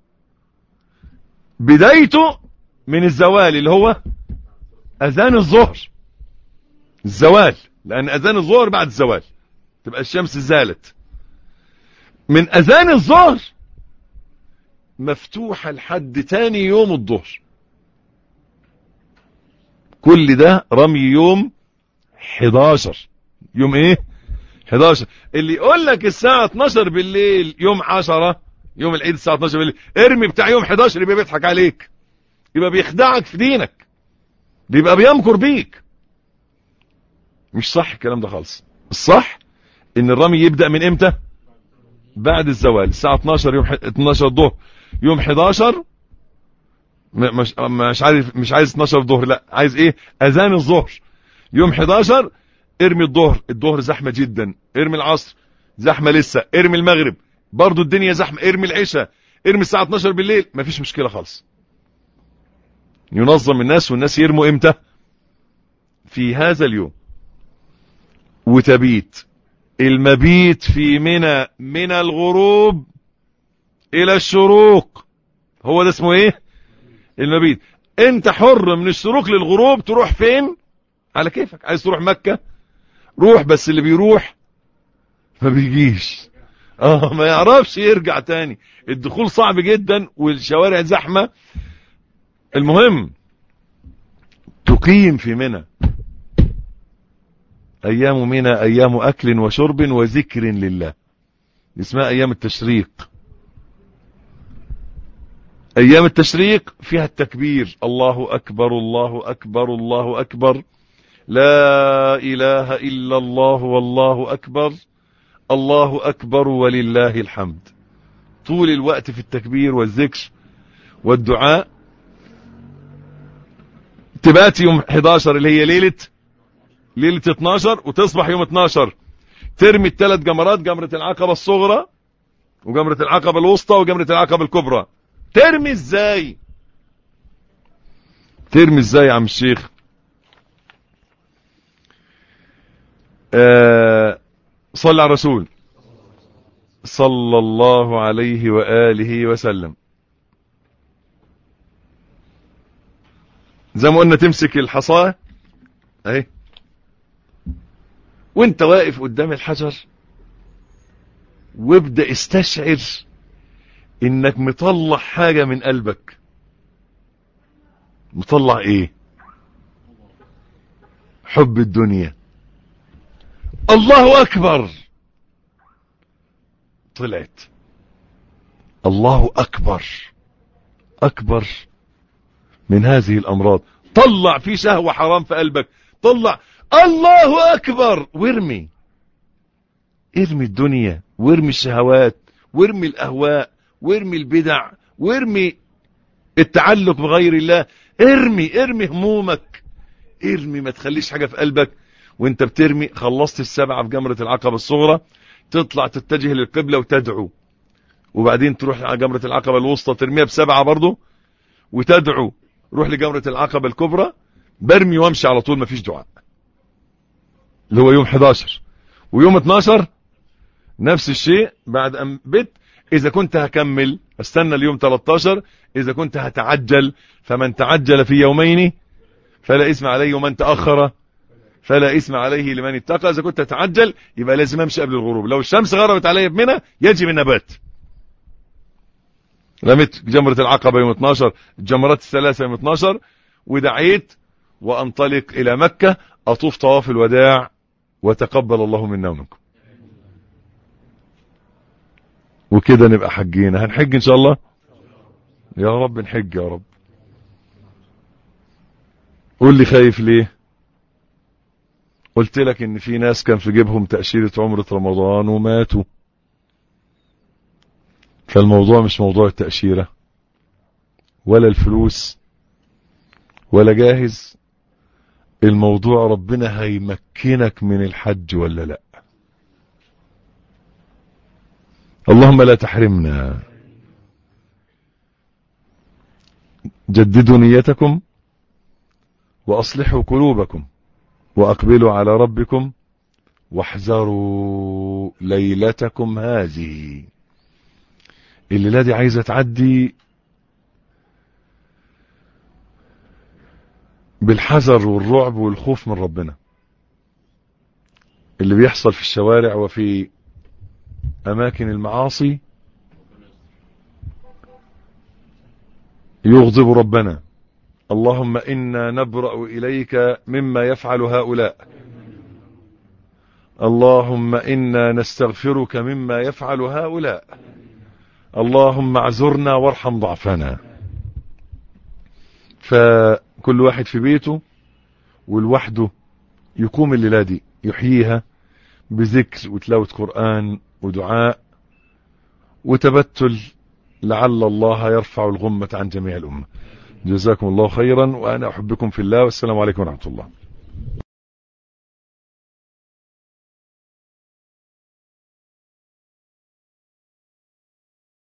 بدايته من الزوال اللي هو اذان الظهر، الزوال، لان اذان الظهر بعد الزوال تبقى الشمس زالت. من اذان الظهر مفتوحة لحد تاني يوم الظهر. كل ده رمي يوم 11. يوم ايه؟ 11. اللي يقول لك الساعة 12 بالليل يوم 10 يوم العيد الساعة 12 بالليل ارمي بتاع يوم 11، يبقى بيضحك عليك، يبقى بيخدعك في دينك، يبقى بيمكر بيك. مش صح الكلام ده خالص. الصح ان الرمي يبدأ من امتى؟ بعد الزوال الساعة 12 يوم 12 الظهر يوم 11. مش عايز 12 الظهر، لا عايز ايه؟ اذان الظهر يوم 11. ارمي الظهر زحمة جدا، ارمي العصر زحمة لسه، ارمي المغرب برضو الدنيا زحمة، ارمي العشاء، ارمي الساعة 12 بالليل، مفيش مشكلة خالص. ينظم الناس والناس يرموا امتى؟ في هذا اليوم. وتبيت المبيت في منى من الغروب الى الشروق، هو ده اسمه ايه؟ المبيت. انت حر من الشروق للغروب تروح فين على كيفك. عايز تروح مكة روح، بس اللي بيروح ما بيجيش، ما يعرفش يرجع تاني، الدخول صعب جدا والشوارع زحمة. المهم تقيم في منى. ايام منى ايام اكل وشرب وذكر لله، اسمها ايام التشريق. ايام التشريق فيها التكبير، الله اكبر الله اكبر الله اكبر، لا اله الا الله والله اكبر، الله اكبر ولله الحمد. طول الوقت في التكبير والذكر والدعاء. تبات يوم 11 اللي هي ليلة 12، وتصبح يوم 12 ترمي ال3 جمرات، جمرة العقبة الصغرى وجمرة العقبة الوسطى وجمرة العقبة الكبرى. ترمي ازاي؟ ترمي ازاي يا عم الشيخ؟ صلى على الرسول صلى الله عليه وآله وسلم. زي ما قلنا تمسك الحصاة اهي، وانت واقف قدام الحجر وابدأ استشعر انك مطلع حاجة من قلبك. مطلع ايه؟ حب الدنيا. الله اكبر، طلعت الله اكبر، اكبر من هذه الامراض. طلع في شهوة حرام في قلبك، طلع الله اكبر وارمي. ارمي الدنيا وارمي الشهوات وارمي الاهواء وارمي البدع وارمي التعلق بغير الله. ارمي همومك، ارمي، ما تخليش حاجة في قلبك. وانت بترمي خلصت ال7 في جمرة العقبة الصغرى، تطلع تتجه للقبلة وتدعو، وبعدين تروح على جمرة العقبة الوسطى ترميها ب7 برضو وتدعو، روح لجمرة العقبة الكبرى برمي وامشي على طول، مفيش دعاء، اللي هو يوم 11. ويوم 12 نفس الشيء بعد أن بت. إذا كنت هكمل استنى اليوم 13. إذا كنت هتعجل فمن تعجل في يومين فلا إثم عليه، ومن تأخر فلا إثم عليه لمن اتقى. إذا كنت هتعجل يبقى لازم أمشي قبل الغروب. لو الشمس غربت علي بمنى يجب النبات. رميت جمرة العقبة يوم 12، الجمرات ال3 يوم 12، ودعيت وأنطلق إلى مكة أطوف طواف الوداع، وتقبل الله منا ومنكم. وكده نبقى حجينا. هنحج إن شاء الله يا رب، نحج يا رب. قول لي خايف ليه؟ قلت لك ان في ناس كان في جيبهم تأشيرة عمرة رمضان وماتوا. فالموضوع مش موضوع التأشيرة ولا الفلوس ولا جاهز، الموضوع ربنا هيمكنك من الحج ولا لا. اللهم لا تحرمنا. جددوا نيتكم وأصلحوا قلوبكم وأقبلوا على ربكم واحذروا ليلتكم هذه. الليلة دي عايزة تعدي بالحذر والرعب والخوف من ربنا. اللي بيحصل في الشوارع وفي أماكن المعاصي يغضب ربنا. اللهم إنا نبرأ إليك مما يفعل هؤلاء. اللهم إنا نستغفرك مما يفعل هؤلاء. اللهم اعذرنا وارحم ضعفنا. فكل واحد في بيته والوحده يقوم الليلة دي يحييها بذكر وتلاوة قرآن ودعاء وتبتل، لعل الله يرفع الغمة عن جميع الأمة. جزاكم الله خيرا، وأنا أحبكم في الله، والسلام عليكم ورحمة الله.